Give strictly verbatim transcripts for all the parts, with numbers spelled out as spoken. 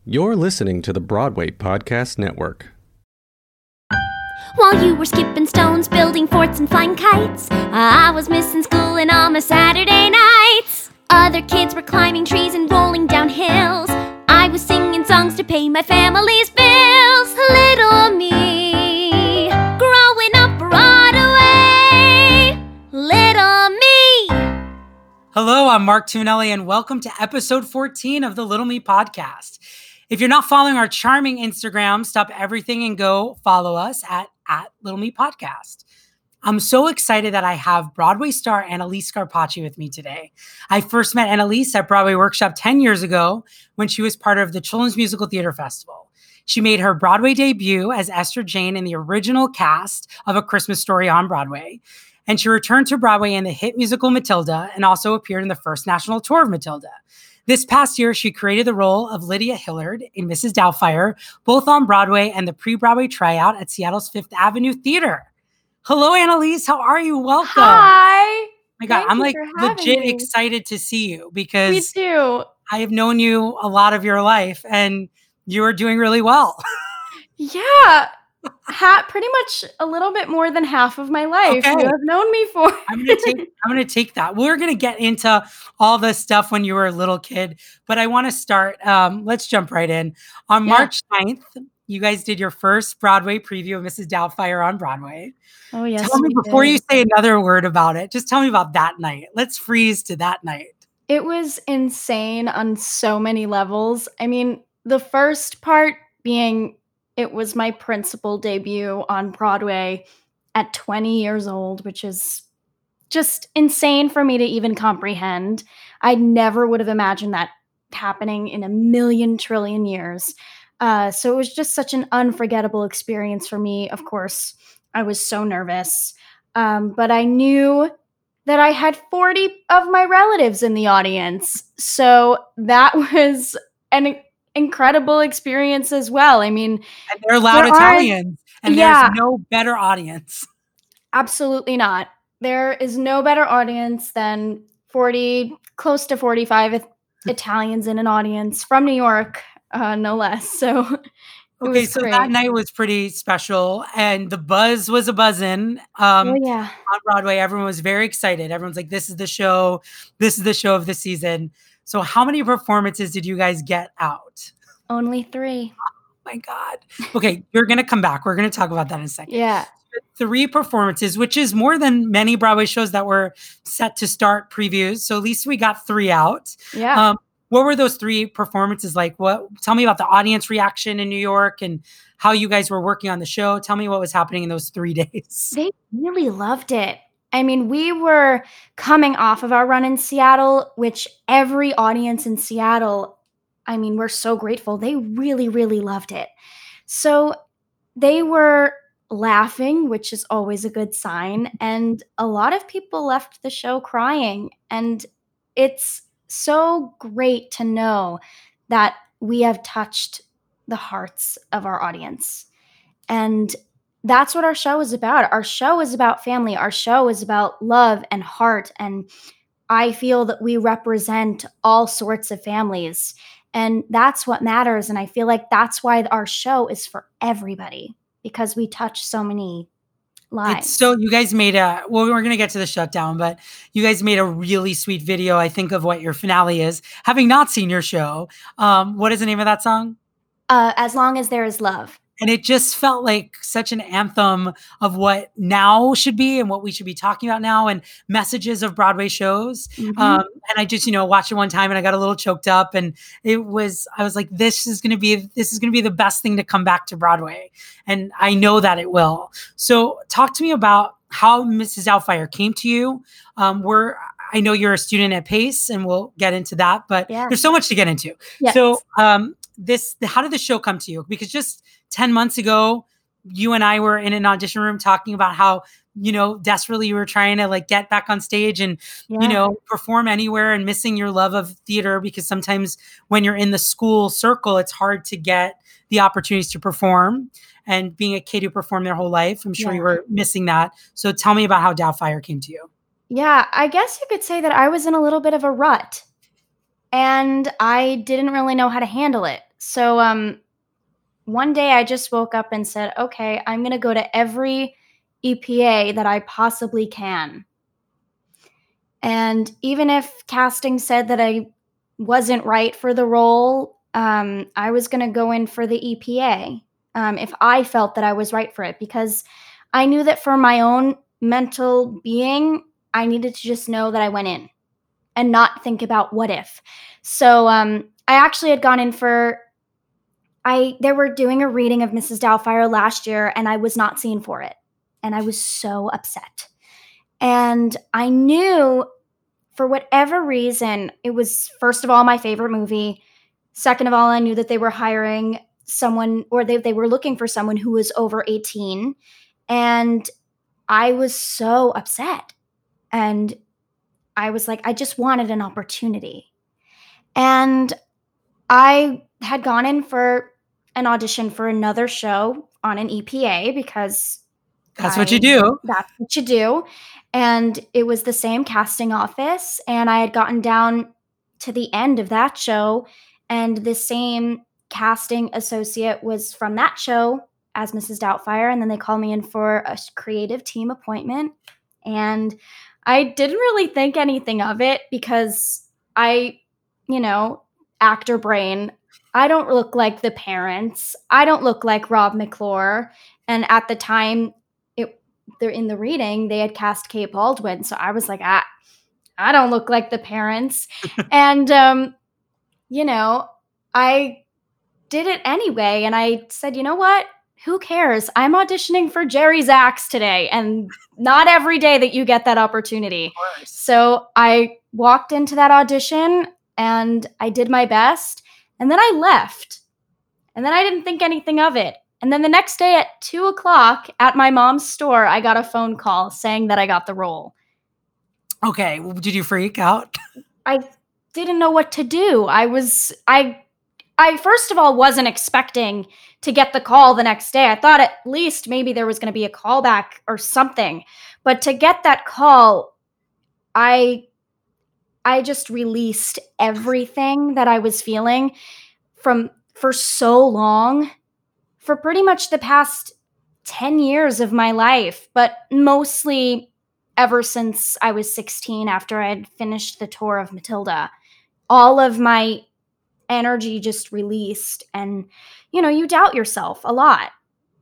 You're listening to the Broadway Podcast Network. While you were skipping stones, building forts, and flying kites, I was missing school and on my Saturday nights. Other kids were climbing trees and rolling down hills. I was singing songs to pay my family's bills. Little me, growing up Broadway. Little me. Hello, I'm Mark Tunelli, and welcome to episode fourteen of the Little Me podcast. If you're not following our charming Instagram, stop everything and go follow us at, at Little Me Podcast. I'm so excited that I have Broadway star Annalise Scarpacci with me today. I first met Annalise at Broadway Workshop ten years ago when she was part of the Children's Musical Theater Festival. She made her Broadway debut as Esther Jane in the original cast of A Christmas Story on Broadway. And she returned to Broadway in the hit musical Matilda and also appeared in the first national tour of Matilda. This past year, she created the role of Lydia Hillard in Missus Doubtfire, both on Broadway and the pre-Broadway tryout at Seattle's Fifth Avenue Theater. Hello, Annalise. How are you? Welcome. Hi. Oh my God, Thank I'm you like for having legit me. excited to see you Me because too. I have known you a lot of your life and you are doing really well. Yeah. Ha- pretty much a little bit more than half of my life Okay. you have known me for. I'm gonna take I'm gonna take that. We're gonna get into all the stuff when you were a little kid, but I want to start. Um, let's jump right in. On Yeah. March ninth, you guys did your first Broadway preview of Missus Doubtfire on Broadway. Oh, yes. tell me we before did. you say another word about it. Just tell me about that night. Let's freeze to that night. It was insane on so many levels. I mean, the first part being it was my principal debut on Broadway at twenty years old, which is just insane for me to even comprehend. I never would have imagined that happening in a million trillion years. Uh, so it was just such an unforgettable experience for me. Of course, I was so nervous, um, but I knew that I had forty of my relatives in the audience. So that was an incredible experience as well. I mean, And they're loud There are- Italians, and yeah. there's no better audience. absolutely not. There is no better audience than forty, close to forty-five It- Italians in an audience from New York, uh, no less. So it Okay, was so great. that night was pretty special, and the buzz was a buzzin'. Um, oh, yeah. on Broadway, everyone was very excited. Everyone's like, "This is the show. This is the show of the season." So, how many performances did you guys get out? Only three. My God. Okay, you're gonna come back. We're gonna talk about that in a second. Yeah. Three performances, which is more than many Broadway shows that were set to start previews. So at least we got three out. Yeah. Um, what were those three performances like? What? Tell me about the audience reaction in New York and how you guys were working on the show. Tell me what was happening in those three days. They really loved it. I mean, we were coming off of our run in Seattle, which every audience in Seattle, I mean, we're so grateful. They really, really loved it. So they were laughing, which is always a good sign. And a lot of people left the show crying. And it's so great to know that we have touched the hearts of our audience. And that's what our show is about. Our show is about family. Our show is about love and heart. And I feel that we represent all sorts of families. And that's what matters. And I feel like that's why our show is for everybody, because we touch so many lives. It's so you guys made a well, we're gonna get to the shutdown, but you guys made a really sweet video, I think, of what your finale is. Having not seen your show, um, what is the name of that song? uh, as long as there is love. And it just felt like such an anthem of what now should be and what we should be talking about now and messages of Broadway shows. Mhm. Um, and I just, you know, watched it one time and I got a little choked up and it was, I was like, this is going to be, this is going to be the best thing to come back to Broadway. And I know that it will. So talk to me about how Missus Doubtfire came to you. Um, we're, I know you're a student at Pace and we'll get into that, but Yeah. there's so much to get into. Yes. So um, this, how did the show come to you? Because just ten months ago, you and I were in an audition room talking about how, you know, desperately you were trying to like get back on stage and, Yeah. you know, perform anywhere and missing your love of theater because sometimes when you're in the school circle, it's hard to get the opportunities to perform. And being a kid who performed their whole life, I'm sure Yeah. you were missing that. So tell me about how Doubtfire came to you. Yeah, I guess you could say that I was in a little bit of a rut and I didn't really know how to handle it. So um, one day I just woke up and said, okay, I'm going to go to every E P A that I possibly can. And even if casting said that I wasn't right for the role, um, I was going to go in for the E P A um, if I felt that I was right for it, because I knew that for my own mental being, I needed to just know that I went in and not think about what if. So um, I actually had gone in for, I they were doing a reading of Missus Doubtfire last year, and I was not seen for it. And I was so upset. And I knew, for whatever reason, it was, first of all, my favorite movie. Second of all, I knew that they were hiring someone, or they, they were looking for someone who was over eighteen. And I was so upset. And I was like, I just wanted an opportunity. And I had gone in for an audition for another show on an E P A because That's I, what you do. That's what you do. And it was the same casting office. And I had gotten down to the end of that show, and the same casting associate was from that show as Missus Doubtfire. And then they called me in for a creative team appointment. And I didn't really think anything of it because I, you know, actor brain, I don't look like the parents. I don't look like Rob McClure. And at the time, they're in the reading, they had cast Kate Baldwin. So I was like, I, I don't look like the parents. and, um, you know, I did it anyway. And I said, you know what? Who cares? I'm auditioning for Jerry Zaks today. And not every day that you get that opportunity. So I walked into that audition and I did my best. And then I left. And then I didn't think anything of it. And then the next day at two o'clock at my mom's store, I got a phone call saying that I got the role. Okay. Well, did you freak out? I didn't know what to do. I was, I, I first of all wasn't expecting to get the call the next day. I thought at least maybe there was going to be a callback or something. But to get that call, I, I just released everything that I was feeling from for so long. For pretty much the past ten years of my life, but mostly ever since I was sixteen, after I'd finished the tour of Matilda. All of my energy just released, and, you know, you doubt yourself a lot.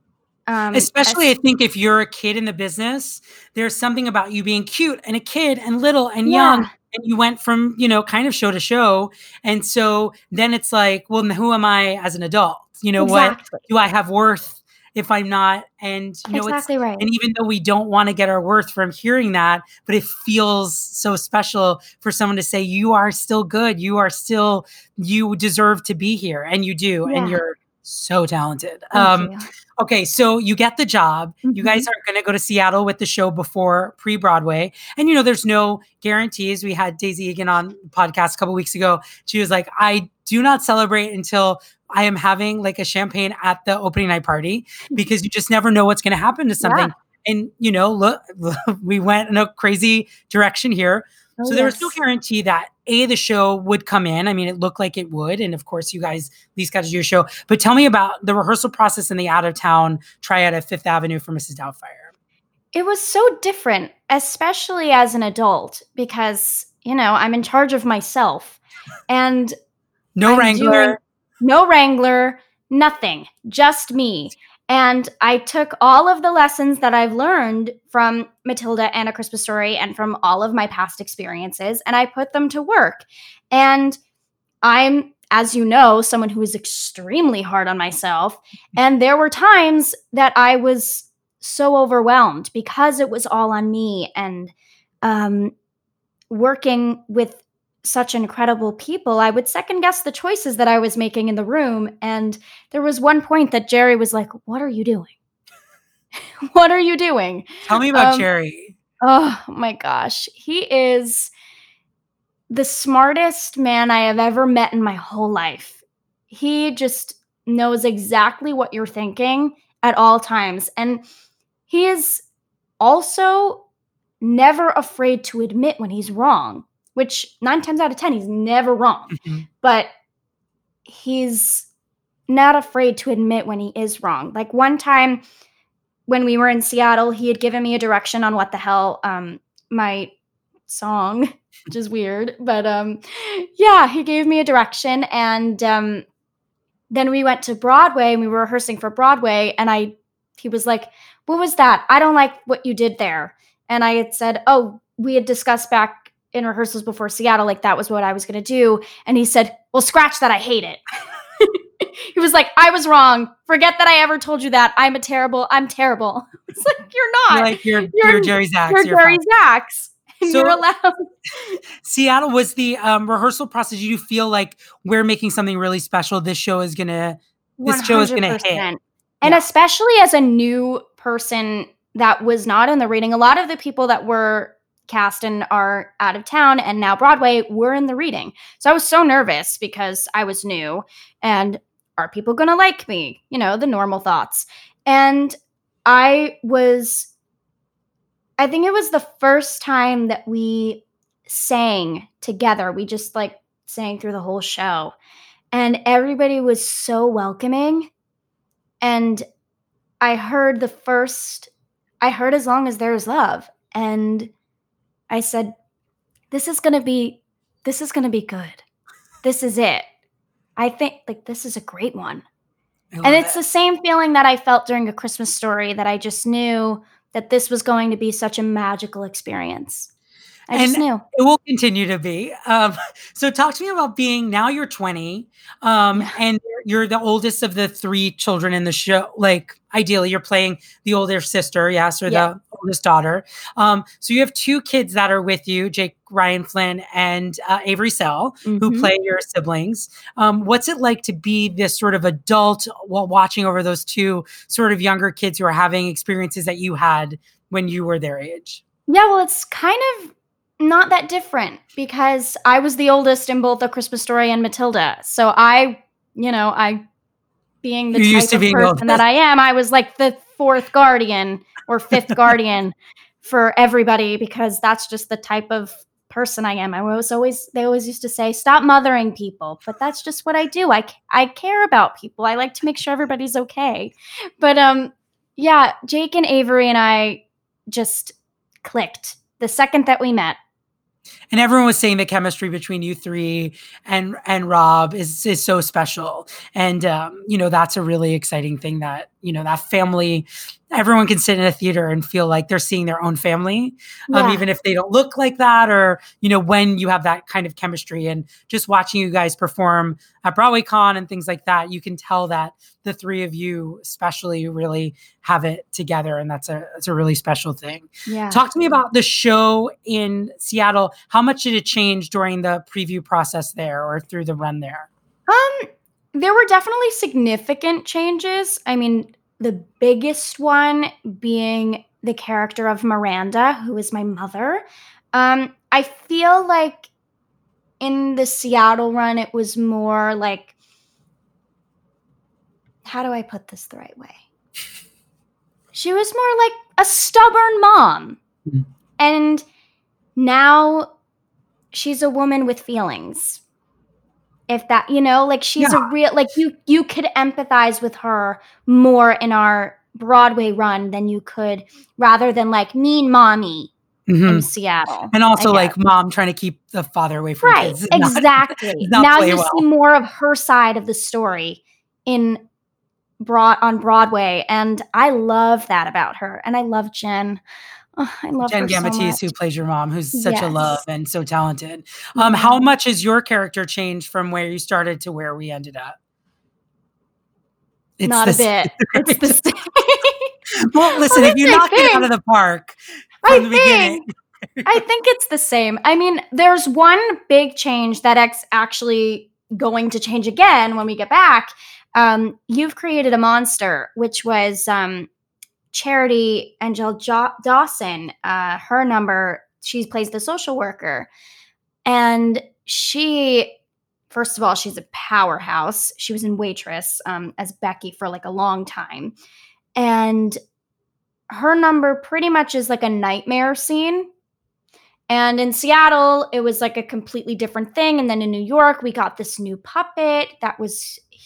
Um, Especially, as, I think if you're a kid in the business, there's something about you being cute and a kid and little and yeah. young. And you went from, you know, kind of show to show. And so then it's like, well, who am I as an adult? You know, exactly. what do I have worth if I'm not? And, you know, exactly it's, right. And even though we don't want to get our worth from hearing that, but it feels so special for someone to say, you are still good. You are still, you deserve to be here. And you do. Yeah. And you're so talented. Thank Um, you. Okay, so you get the job. Mm-hmm. You guys are going to go to Seattle with the show before pre-Broadway. And, you know, there's no guarantees. We had Daisy Egan on the podcast a couple weeks ago. She was like, I do not celebrate until I am having like a champagne at the opening night party, because you just never know what's going to happen to something. Yeah. And, you know, look, we went in a crazy direction here. Oh, so there yes. was no guarantee that A, the show would come in. I mean, it looked like it would. And of course, you guys at least got to do your show. But tell me about the rehearsal process in the out-of-town tryout at Fifth Avenue for Missus Doubtfire. It was so different, especially as an adult, because, you know, I'm in charge of myself. And no I'm wrangler. Doing, no wrangler, nothing, just me. And I took all of the lessons that I've learned from Matilda and A Christmas Story and from all of my past experiences, and I put them to work. And I'm, as you know, someone who is extremely hard on myself. And there were times that I was so overwhelmed because it was all on me. And um, working with such incredible people, I would second guess the choices that I was making in the room. And there was one point that Jerry was like, what are you doing? What are you doing? Tell me about um, Jerry. Oh my gosh. He is the smartest man I have ever met in my whole life. He just knows exactly what you're thinking at all times. And he is also never afraid to admit when he's wrong. Which nine times out of ten, he's never wrong. Mm-hmm. But he's not afraid to admit when he is wrong. Like one time when we were in Seattle, he had given me a direction on what the hell um, my song, which is weird, but um, yeah, he gave me a direction, and um, then we went to Broadway and we were rehearsing for Broadway, and I, he was like, "What was that? I don't like what you did there." And I had said, "Oh, we had discussed back in rehearsals before Seattle, like that was what I was going to do." And he said, "Well, scratch that. I hate it." He was like, "I was wrong. Forget that I ever told you that. I'm a terrible, I'm terrible." It's like, you're not. You're like, you're, you're, you're Jerry Zaks. You're, you're Jerry Zaks. And so, you're allowed. Seattle was the um, rehearsal process. You feel like we're making something really special. This show is going to, this show is going to hit. And yeah. especially as a new person that was not in the reading, a lot of the people that were cast and are out of town and now Broadway were in the reading. So I was so nervous because I was new, and are people going to like me? You know, the normal thoughts. And I was, I think it was the first time that we sang together. We just like sang through the whole show, and everybody was so welcoming. And I heard the first, I heard As Long as There's Love. And I said, this is going to be, this is going to be good. This is it. I think like this is a great one. And it's it. the same feeling that I felt during A Christmas Story, that I just knew that this was going to be such a magical experience. I and just knew. It will continue to be. Um, so talk to me about being, now you're twenty, um, Yeah. and you're the oldest of the three children in the show. Like, ideally, you're playing the older sister, yes, or Yeah. the oldest daughter. Um, so you have two kids that are with you, Jake Ryan Flynn and uh, Avery Sell, who Mhm. play your siblings. Um, what's it like to be this sort of adult while watching over those two sort of younger kids who are having experiences that you had when you were their age? Yeah, well, it's kind of not that different because I was the oldest in both A Christmas Story and Matilda. So I, you know, I, being the You're type used to of being person oldest. that I am, I was like the fourth guardian or fifth guardian for everybody because that's just the type of person I am. I was always, they always used to say, stop mothering people, but that's just what I do. I, I care about people. I like to make sure everybody's okay. But um, yeah, Jake and Avery and I just clicked the second that we met. And everyone was saying the chemistry between you three and and Rob is is so special. And um, you know, that's a really exciting thing that, you know, that family, everyone can sit in a theater and feel like they're seeing their own family, um, Yeah. even if they don't look like that, or, you know, when you have that kind of chemistry. And just watching you guys perform at BroadwayCon and things like that, you can tell that the three of you especially really have it together. And that's a, that's a really special thing. Yeah. Talk to me about the show in Seattle. How much did it change during the preview process there or through the run there? Um, there were definitely significant changes. I mean, the biggest one being the character of Miranda, who is my mother. Um, I feel like in the Seattle run, it was more like, how do I put this the right way? She was more like a stubborn mom. Mhm. And now she's a woman with feelings. If that, you know, like she's Yeah. a real, like you, you could empathize with her more in our Broadway run than you could rather than like mean mommy Mhm. in Seattle. And also I like guess. mom trying to keep the father away from Right, kids. It's not- exactly. it's not Now play you well. see more of her side of the story in broad on Broadway, and I love that about her. And I love Jen. Oh, I love Jen her so Gamatisse, much. who plays your mom, who's such a Yes. love and so talented. Um, Yeah. how much has your character changed from where you started to where we ended up? It's Not the a bit. It's the same. Well, listen, Well, if you that's knock the it out thing. of the park I from the beginning. think, I think it's the same. I mean, there's one big change that X actually going to change again when we get back. Um, you've created a monster, which was um, Charity Angel jo- Dawson. Uh, her number, she plays the social worker. And she, first of all, she's a powerhouse. She was in Waitress um, as Becky for like a long time. And her number pretty much is like a nightmare scene. And in Seattle, it was like a completely different thing. And then in New York, we got this new puppet that was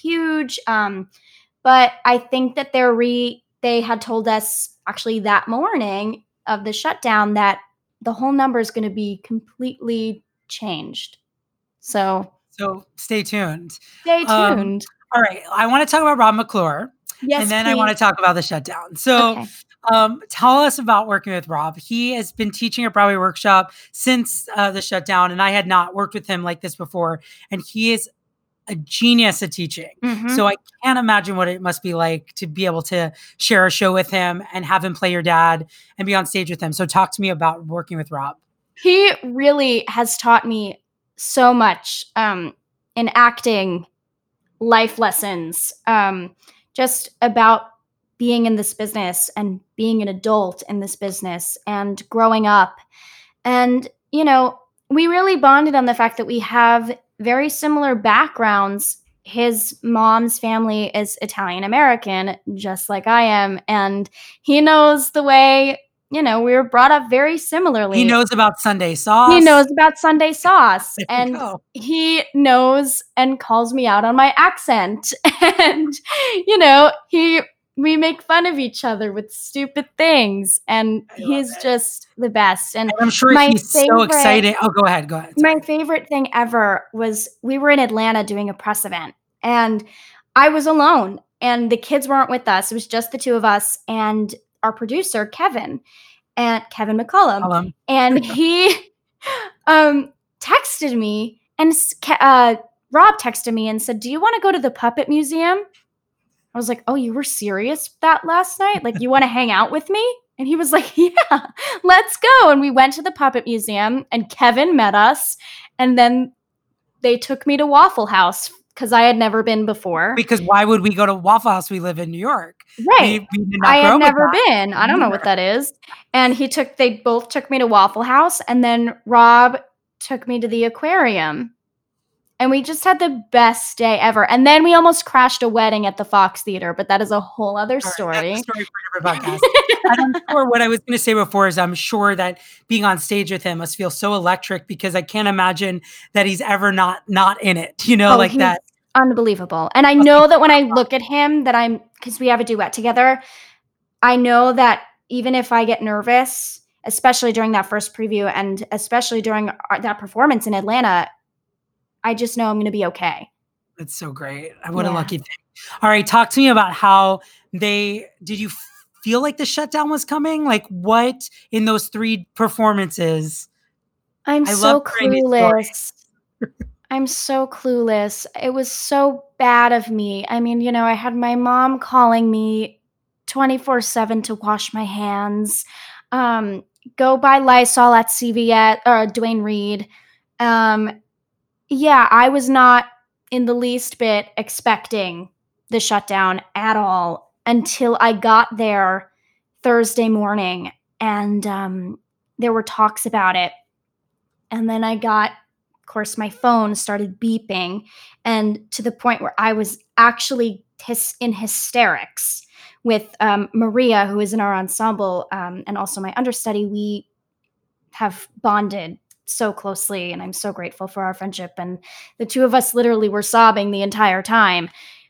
huge. Um, but I think that they're re they had told us actually that morning of the shutdown that the whole number is going to be completely changed. So So stay tuned. stay Um, tuned. all right. I want to talk about Rob McClure. Yes, and then I want to please. talk about the shutdown. So Okay. um, tell us about working with Rob. He has been teaching a Broadway workshop since uh, the shutdown, and I had not worked with him like this before. And he is a genius at teaching. Mhm. So I can't imagine what it must be like to be able to share a show with him and have him play your dad and be on stage with him. So talk to me about working with Rob. He really has taught me so much um, in acting, life lessons, um, just about being in this business and being an adult in this business and growing up. And, you know, we really bonded on the fact that we have very similar backgrounds. His mom's family is Italian American, just like I am. And he knows the way, you know, we were brought up very similarly. He knows about Sunday sauce. He knows about Sunday sauce. There you And go. he knows and calls me out on my accent. And, you know, he we make fun of each other with stupid things. And I love he's it. just the best. And And I'm sure my he's so favorite- excited. Oh, go ahead. Go ahead. my favorite thing ever was we were in Atlanta doing a press event, and I was alone, and the kids weren't with us. It was just the two of us and our producer, Kevin, and Kevin McCullum. Tell him. And he um, texted me, and s- Ke- uh, Rob texted me and said, "Do you want to go to the Puppet Museum?" I was like, "Oh, you were serious that last night? Like, you want to hang out with me?" And he was like, "Yeah, let's go." And we went to the Puppet Museum, and Kevin met us. And then they took me to Waffle House because I had never been before. Because why would we go to Waffle House? We live in New York. Right. We, we did not I grow had up with never that. been. I don't know what Neither. that is. And he took, they both took me to Waffle House, and then Rob took me to the aquarium. And we just had the best day ever. And then we almost crashed a wedding at the Fox Theater, but that is a whole other All right, story. that's a story for a different podcast. And I'm sure what I was going to say before is I'm sure that being on stage with him must feel so electric because I can't imagine that he's ever not not in it. You know, Oh, like he's that. unbelievable. And I know that when I look at him, that I'm, because we have a duet together, I know that even if I get nervous, especially during that first preview and especially during our, that performance in Atlanta, I just know I'm going to be okay. That's so great. What a Yeah. lucky thing. All right, talk to me about how they did. You f- feel like the shutdown was coming? Like what in those three performances? I'm I so love hearing these stories. clueless. I'm so clueless. It was so bad of me. I mean, you know, I had my mom calling me twenty-four seven to wash my hands. Um, go buy Lysol at C V S or Dwayne Reed. Um, yeah, I was not in the least bit expecting the shutdown at all until I got there Thursday morning, and um, there were talks about it. And then I got, of course, my phone started beeping, and to the point where I was actually hys- in hysterics with um, Maria, who is in our ensemble, um, and also my understudy. We have bonded so closely, and I'm so grateful for our friendship. And the two of us literally were sobbing the entire time.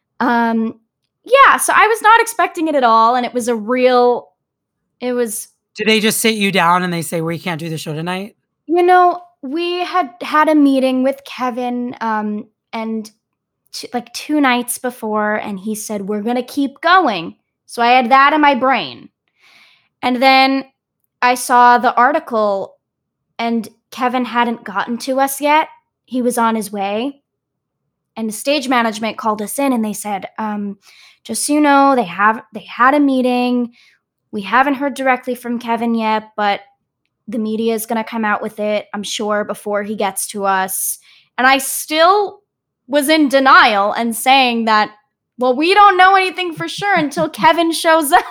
Um, yeah, so I was not expecting it at all, and it was a real, it was, Did they just sit you down and they say, we can't do the show tonight? you know, we had had a meeting with Kevin, um, and t- like two nights before, and he said, we're going to keep going. So I had that in my brain. And then I saw the article, and Kevin hadn't gotten to us yet. He was on his way. And the stage management called us in, and they said, um, just so you know, they have they had a meeting. We haven't heard directly from Kevin yet, but the media is going to come out with it, I'm sure, before he gets to us. And I still was in denial and saying that, well, we don't know anything for sure until Kevin shows up.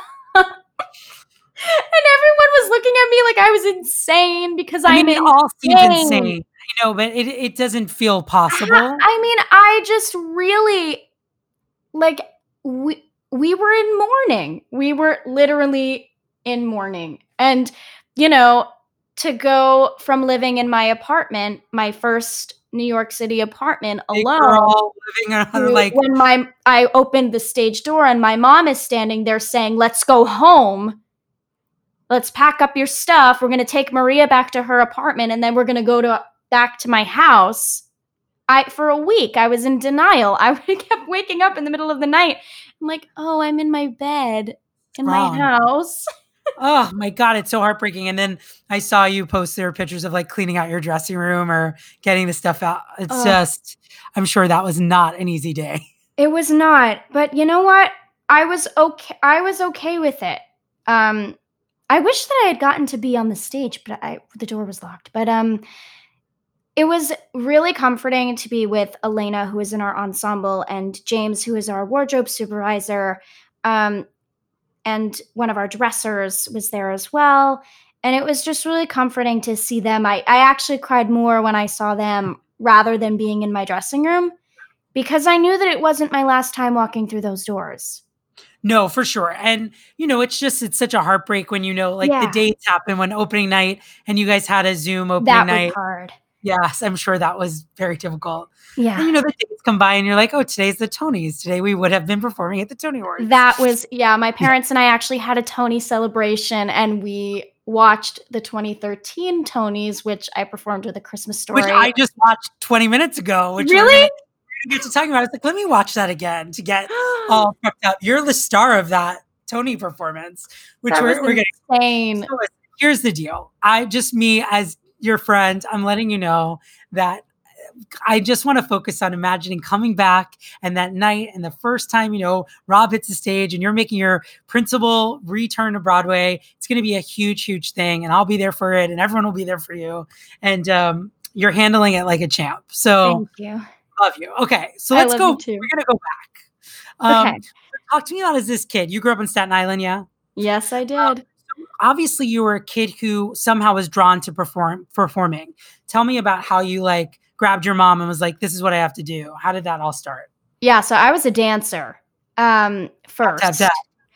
And everyone was looking at me like I was insane because I I'm mean, it insane. all seems insane, you know, but it, it doesn't feel possible. I mean, I just really, like, we, we were in mourning. We were literally in mourning. And, you know, to go from living in my apartment, my first New York City apartment Big alone. girl living on to- like when my I opened the stage door and my mom is standing there saying, "Let's go home. Let's pack up your stuff. We're going to take Maria back to her apartment and then we're going to go to back to my house." I for a week I was in denial. I kept waking up in the middle of the night. I'm like, "Oh, I'm in my bed in Wrong. my house." oh my God, it's so heartbreaking. And then I saw you post their pictures of like cleaning out your dressing room or getting the stuff out. It's Ugh. just, I'm sure that was not an easy day. It was not, but you know what? I was okay. I was okay with it. Um, I wish that I had gotten to be on the stage, but I the door was locked. But um, it was really comforting to be with Elena, who is in our ensemble, and James, who is our wardrobe supervisor, um, and one of our dressers was there as well. And it was just really comforting to see them. I, I actually cried more when I saw them rather than being in my dressing room because I knew that it wasn't my last time walking through those doors. No, for sure. And, you know, it's just, it's such a heartbreak when, you know, like Yeah. the dates happen when opening night and you guys had a Zoom opening That night. was hard. Yes, I'm sure that was very difficult. Yeah. And, you know, the dates come by and you're like, oh, today's the Tonys. Today we would have been performing at the Tony Awards. That was, yeah, my parents and I actually had a Tony celebration and we watched the twenty thirteen Tonys, which I performed with A Christmas Story. Which I just watched twenty minutes ago. Which Really? We're gonna, we're gonna get to talking about. I was like, let me watch that again to get all prepped up. You're the star of that Tony performance, which That we're, was we're going insane. to. So here's the deal. I just, me as your friend, I'm letting you know that I just want to focus on imagining coming back and that night and the first time, you know, Rob hits the stage and you're making your principal return to Broadway. It's going to be a huge, huge thing. And I'll be there for it and everyone will be there for you. And um, you're handling it like a champ. So Thank you. love you. Okay. So I let's love go. you too. We're going to go back. Um, Okay. Talk to me about as this kid. You grew up in Staten Island, yeah? Yes, I did. Um, obviously you were a kid who somehow was drawn to perform performing. Tell me about how you like grabbed your mom and was like, this is what I have to do. How did that all start? Yeah, so I was a dancer um, first. Tap, tap.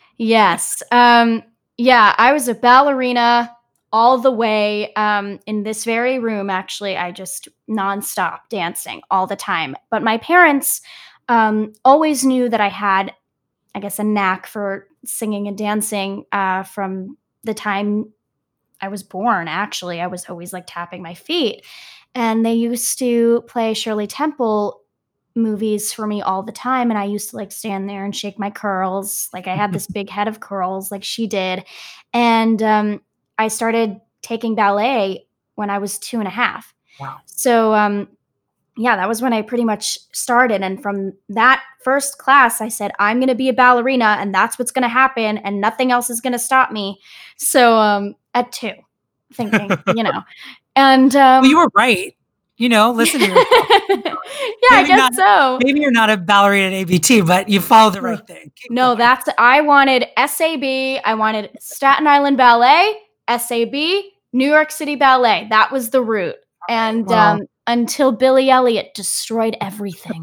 Yes. Um, yeah, I was a ballerina all the way um, in this very room. Actually, I just nonstop dancing all the time. But my parents um, always knew that I had, I guess, a knack for singing and dancing uh, from the time I was born. Actually, I was always like tapping my feet. And they used to play Shirley Temple movies for me all the time. And I used to like stand there and shake my curls. Like I had this big head of curls like she did. And um, I started taking ballet when I was two and a half. Wow. So um, yeah, that was when I pretty much started. And from that first class, I said, I'm going to be a ballerina and that's what's going to happen. And nothing else is going to stop me. So um, at two, thinking, you know, and um, well, you were right. You know, listen to yourself. yeah, I Maybe guess not- so. Maybe you're not a ballerina at A B T, but you followed the right thing. Keep No, going. that's, I wanted S A B, I wanted Staten Island Ballet, S A B, New York City Ballet. That was the route. And Wow. um, until Billy Elliot destroyed everything.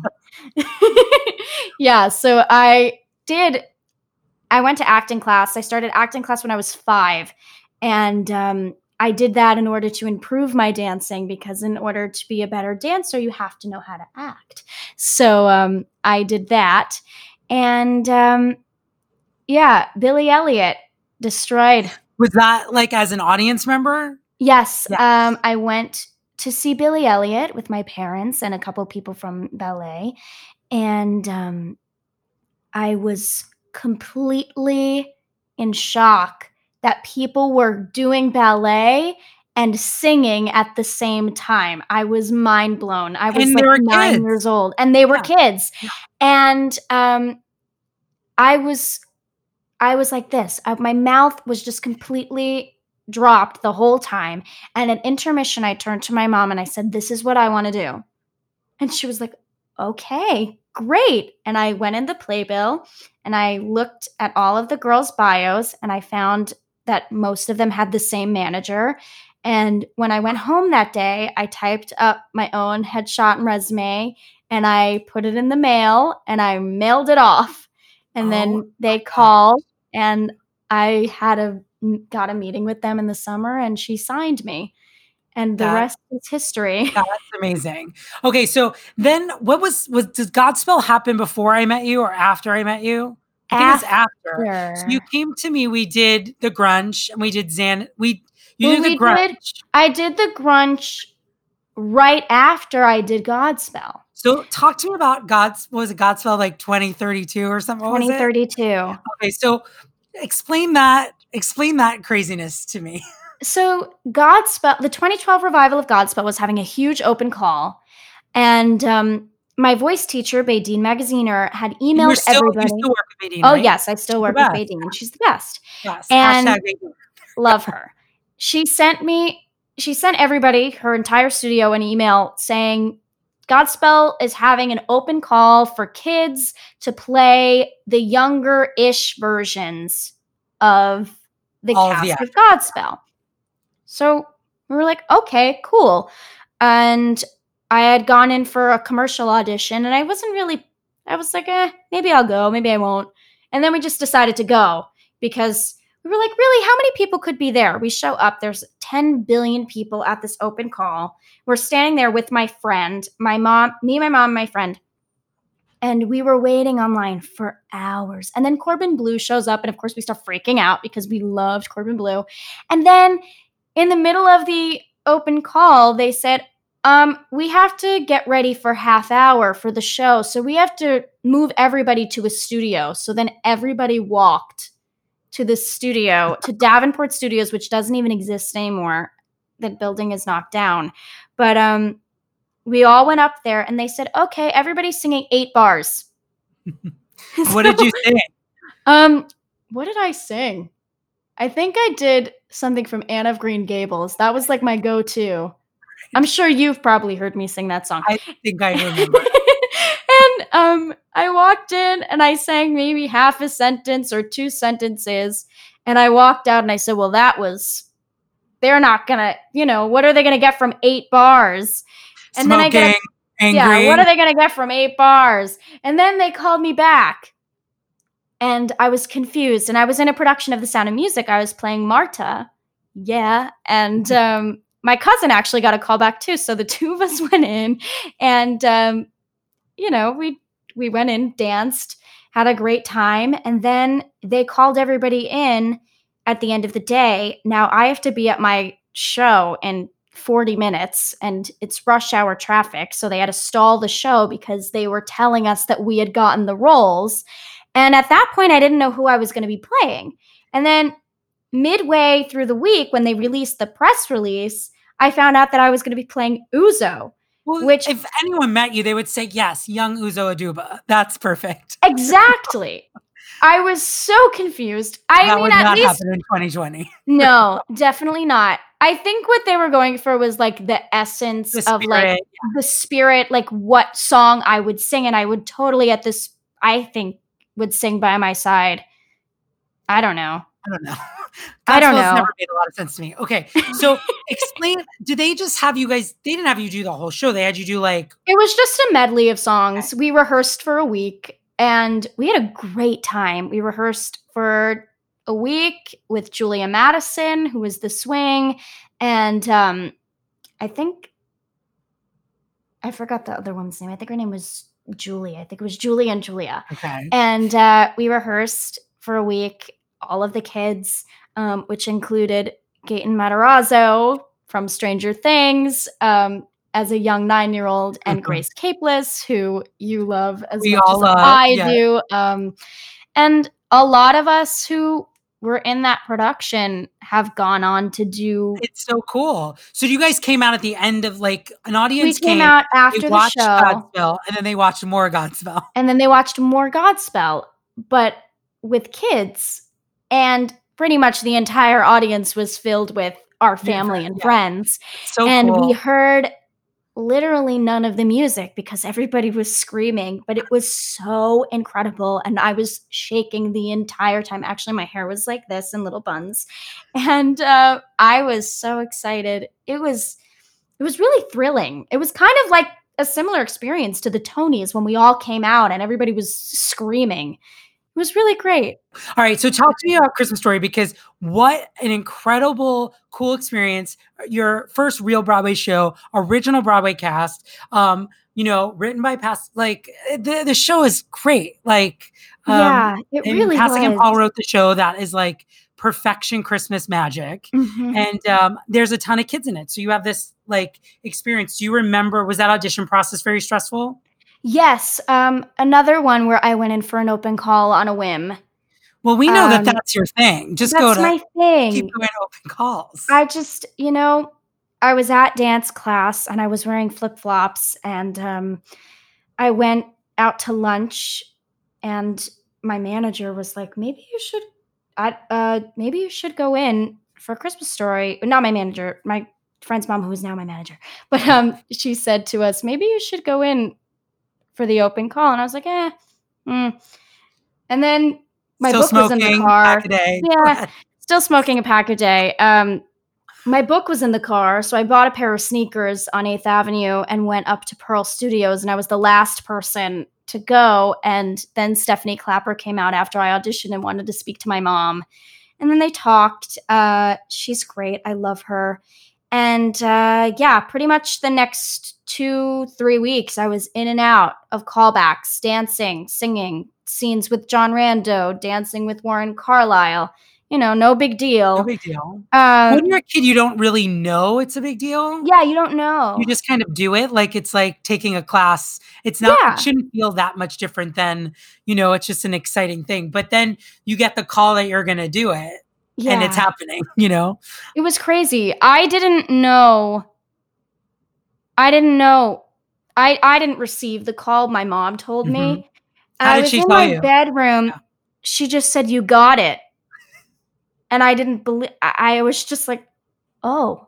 Yeah, so I did, I went to acting class. I started acting class when I was five. And um, I did that in order to improve my dancing, because in order to be a better dancer, you have to know how to act. So um, I did that. And um, yeah, Billy Elliot destroyed. Was that like as an audience member? Yes, Yes. Um, I went to see Billy Elliot with my parents and a couple people from ballet. And um, I was completely in shock that people were doing ballet and singing at the same time. I was mind blown. I was And they like were nine kids. years old, and they were Yeah. kids. And um, I was, I was like this. Uh, my mouth was just completely dropped the whole time. And at intermission, I turned to my mom and I said, "This is what I want to do." And she was like, "Okay, great." And I went in the playbill and I looked at all of the girls' bios and I found that most of them had the same manager. And when I went home that day, I typed up my own headshot and resume and I put it in the mail and I mailed it off. And Oh then they my called and I had a got a meeting with them in the summer and she signed me. And the That- rest is history. That's amazing. Okay, so then what was was did Godspell happen before I met you or after I met you? I think it's after. So you came to me, we did the grunge and we did Xan we you Well, did the we grunge. did- I did the grunge right after I did Godspell. So talk to me about God's what was it Godspell like twenty thirty-two or something? What was twenty it? thirty-two. Okay, so explain that explain that craziness to me. So Godspell, the twenty twelve revival of Godspell was having a huge open call. And um, my voice teacher, Baydeen Magaziner, had You emailed still, everybody. You still work with Baydeen, Oh, right? yes, I still She's work the with best. Baydeen. She's the best. Yes. And Hashtag Baydeen. love her. She sent me, she sent everybody, her entire studio, an email saying Godspell is having an open call for kids to play the younger-ish versions of the All of cast the of Godspell. So we were like, okay, cool. And I had gone in for a commercial audition and I wasn't really, I was like, eh, maybe I'll go, maybe I won't. And then we just decided to go because we were like, really, how many people could be there? We show up, there's ten billion people at this open call. We're standing there with my friend, my mom, me, my mom, my friend. And we were waiting online for hours. And then Corbin Bleu shows up. And of course, we start freaking out because we loved Corbin Bleu. And then in the middle of the open call, they said, um, we have to get ready for half hour for the show. So we have to move everybody to a studio. So then everybody walked to the studio, to Davenport Studios, which doesn't even exist anymore. That building is knocked down. But um, we all went up there and they said, okay, everybody's singing eight bars. What did you sing? Um, what did I sing? I think I did something from Anne of Green Gables. That was like my go-to. I'm sure you've probably heard me sing that song. I think I remember. And um, I walked in and I sang maybe half a sentence or two sentences. And I walked out and I said, well, that was, they're not going to, you know, what are they going to get from eight bars? And Smoking, then I get, a, angry. yeah, what are they going to get from eight bars? And then they called me back. And I was confused. And I was in a production of The Sound of Music. I was playing Marta. Yeah. And um, my cousin actually got a call back too. So the two of us went in and, um, you know, we we went in, danced, had a great time. And then they called everybody in at the end of the day. Now I have to be at my show in forty minutes and it's rush hour traffic. So they had to stall the show because they were telling us that we had gotten the roles. And at that point, I didn't know who I was going to be playing. And then midway through the week, when they released the press release, I found out that I was going to be playing Uzo. Well, which, if anyone met you, they would say, yes, young Uzo Aduba. That's perfect. Exactly. I was so confused. I that mean, would at not least, happen in twenty twenty. No, definitely not. I think what they were going for was like the essence The of like spirit, the spirit, like what song I would sing. And I would totally at this, I think, would sing By My Side. I don't know. I don't know. I don't Gospel's know. never made a lot of sense to me. Okay, so explain. Did they just have you guys? They didn't have you do the whole show. They had you do like. It was just a medley of songs. We rehearsed for a week and we had a great time. We rehearsed for a week with Julia Madison, who was the swing. And um, I think, I forgot the other woman's name. I think her name was Julie. I think it was Julie and Julia. Okay. And uh, we rehearsed for a week, all of the kids, um, which included Gaten Matarazzo from Stranger Things, um, as a young nine-year-old, and Mhm. Grace Capeless, who you love as We much all as love, I yeah. do. Um, and a lot of us who were in that production have gone on to do. It's so cool. So you guys came out at the end of like an We audience came came, out they after the watched show, Godspell, and then they watched more Godspell. and then they watched more Godspell, but with kids. And pretty much the entire audience was filled with our family friend, and yeah. friends. So and cool. we heard literally none of the music because everybody was screaming, but it was so incredible. And I was shaking the entire time. Actually, my hair was like this in little buns. And uh, I was so excited. It was, it was really thrilling. It was kind of like a similar experience to the Tonys when we all came out and everybody was screaming. It was really great. All right, so talk to me about Christmas Story, because what an incredible, cool experience. Your first real Broadway show, original Broadway cast, um, you know, written by past, like the, the show is great. Like, um, Yeah, it and really Pasek and was. Paul wrote the show that is like perfection Christmas magic. Mhm. And um, there's a ton of kids in it. So you have this like experience. Do you remember, was that audition process very stressful? Yes, um, another one where I went in for an open call on a whim. Well, we know Um, that that's your thing. Just That's go to my thing. keep going to open calls. I just, you know, I was at dance class and I was wearing flip-flops, and um, I went out to lunch, and my manager was like, maybe you should, I, uh, maybe you should go in for a Christmas Story. Not my manager, my friend's mom, who is now my manager. But um, she said to us, maybe you should go in for the open call. And I was like, eh. Mm. And then my Still book was in the smoking, car. pack a day. Go Yeah, ahead. still smoking a pack a day. Um, my book was in the car, so I bought a pair of sneakers on eighth Avenue and went up to Pearl Studios, and I was the last person to go. And then Stephanie Clapper came out after I auditioned and wanted to speak to my mom. And then they talked. Uh, she's great. I love her. And uh, yeah, pretty much the next two, three weeks, I was in and out of callbacks, dancing, singing, scenes with John Rando, dancing with Warren Carlyle. You know, no big deal. No big deal. Um, When you're a kid, you don't really know it's a big deal. yeah, you don't know. You just kind of do it. Like it's like taking a class. It's not, Yeah. it shouldn't feel that much different than, you know, it's just an exciting thing. But then you get the call that you're going to do it yeah. and it's happening, you know? It was crazy. I didn't know. I didn't know. I, I didn't receive the call. My mom told me. Mhm. How I did was she in tell my you? bedroom. Yeah. She just said, "You got it." And I didn't believe. I I was just like, "Oh,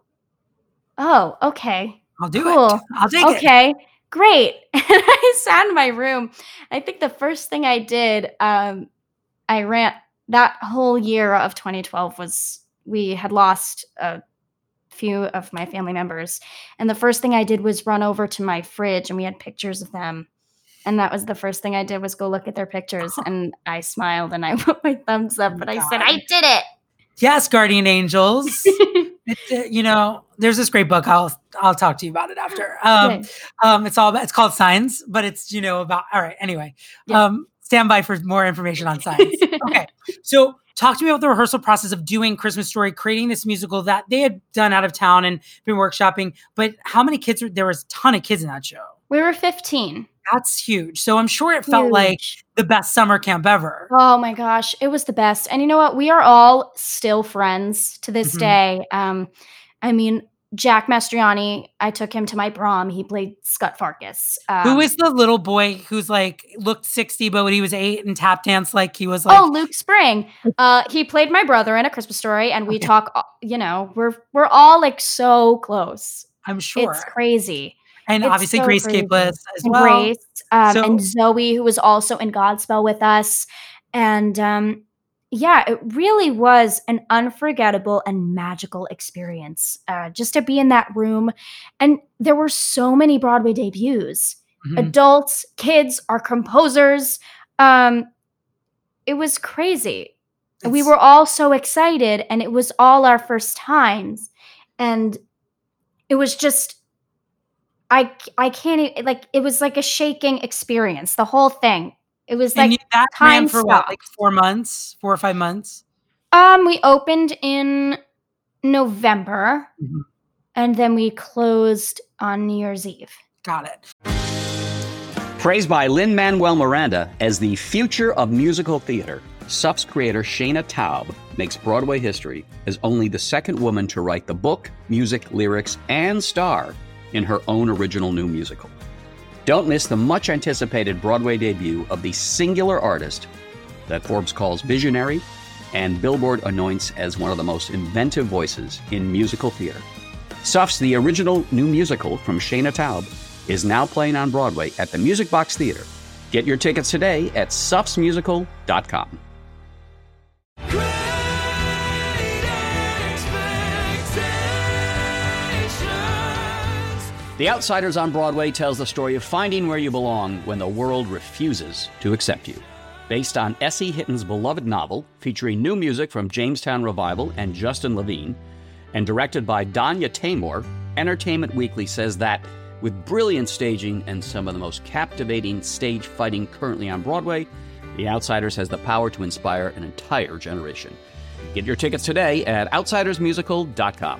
oh, okay, I'll do cool, it. I'll take it. okay, great." And I sat in my room. I think the first thing I did, um, I ran that whole year of twenty twelve was we had lost a few of my family members, and the first thing I did was run over to my fridge, and we had pictures of them. And that was the first thing I did was go look at their pictures, and I smiled and I put my thumbs up, Oh and my I said, God. "I did it." Yes, Guardian Angels. It, uh, you know, there's this great book. I'll I'll talk to you about it after. Um, Okay. um, it's all about, it's called Signs, but it's, you know, about, all right. Anyway, Yeah. um, stand by for more information on Signs. Okay. So talk to me about the rehearsal process of doing Christmas Story, creating this musical that they had done out of town and been workshopping, but how many kids were, there was a ton of kids in that show. We were fifteen. That's huge. So I'm sure it felt like Huge. the best summer camp ever. Oh my gosh, it was the best. And you know what? We are all still friends to this Mhm. day. Um, I mean, Jack Mastriani, I took him to my prom. He played Scott Farkas. Um, Who is the little boy who's like looked sixty, but when he was eight and tap danced like he was like, oh, Luke Spring. Uh, he played my brother in A Christmas Story, and we Okay. talk. uh, You know, we're we're all like so close. I'm sure. It's crazy. and it's obviously so Grace crazy. Capeless as And well. Grace, um, So- and Zoe, who was also in Godspell with us. And um, yeah, it really was an unforgettable and magical experience uh, just to be in that room. And there were so many Broadway debuts. Mhm. Adults, kids, our composers. Um, it was crazy. We It's- were all so excited, and it was all our first times. And it was just, I, I can't, e- like, it was like a shaking experience, the whole thing. It was and like, you, that ran time for what, stopped. like four months, four or five months? um, we opened in November, Mhm. and then we closed on New Year's Eve. Got it. Praised by Lin-Manuel Miranda as the future of musical theater, S U F's creator Shayna Taub makes Broadway history as only the second woman to write the book, music, lyrics, and star in her own original new musical. Don't miss the much-anticipated Broadway debut of the singular artist that Forbes calls visionary and Billboard anoints as one of the most inventive voices in musical theater. S U F's The Original New Musical from Shayna Taub is now playing on Broadway at the Music Box Theater. Get your tickets today at sufs musical dot com. The Outsiders on Broadway tells the story of finding where you belong when the world refuses to accept you. Based on S E. Hitton's beloved novel, featuring new music from Jamestown Revival and Justin Levine, and directed by Danya Tamor, Entertainment Weekly says that with brilliant staging and some of the most captivating stage fighting currently on Broadway, The Outsiders has the power to inspire an entire generation. Get your tickets today at outsiders musical dot com.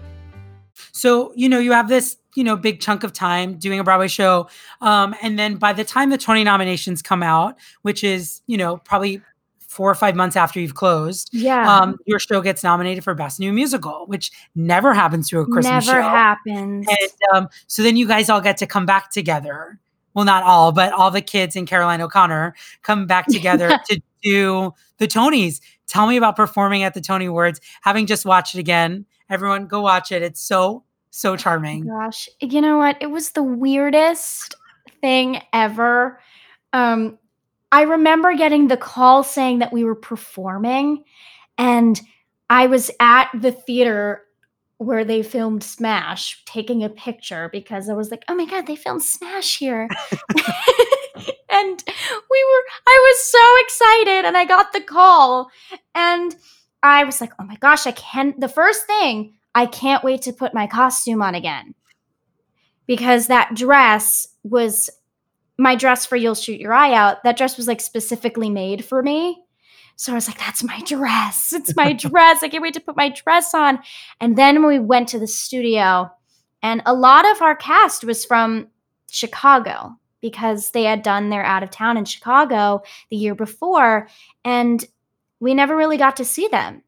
So, you know, you have this, you know, big chunk of time doing a Broadway show. Um, and then by the time the Tony nominations come out, which is, you know, probably four or five months after you've closed, Yeah. um, your show gets nominated for Best New Musical, which never happens to a Christmas Never show. happens. And um, so then you guys all get to come back together. Well, not all, but all the kids and Caroline O'Connor come back together to do the Tonys. Tell me about performing at the Tony Awards. Having just watched it again, everyone go watch it. It's so, so charming. Gosh, you know what? It was the weirdest thing ever. Um, I remember getting the call saying that we were performing, and I was at the theater where they filmed Smash taking a picture because I was like, oh my God, they filmed Smash here. And we were, I was so excited, and I got the call, and I was like, oh my gosh, I can't, the first thing, I can't wait to put my costume on again, because that dress was my dress for You'll Shoot Your Eye Out. That dress was like specifically made for me. So I was like, that's my dress. It's my dress. I can't wait to put my dress on. And then we went to the studio, and a lot of our cast was from Chicago because they had done their out of town in Chicago the year before. And we never really got to see them.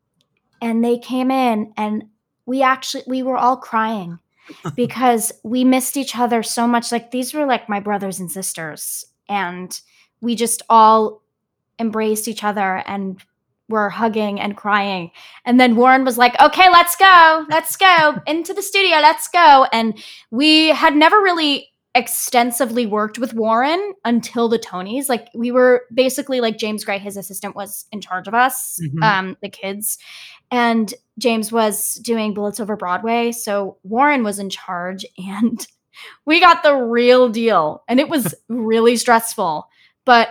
And they came in, and we actually, we were all crying because we missed each other so much. Like, these were like my brothers and sisters, and we just all embraced each other and were hugging and crying. And then Warren was like, okay, let's go. Let's go into the studio. Let's go. And we had never really extensively worked with Warren until the Tonys. Like, we were basically like James Gray, his assistant, was in charge of us, Mhm. um, the kids. And James was doing Bullets Over Broadway. So Warren was in charge, and we got the real deal. And it was really stressful, but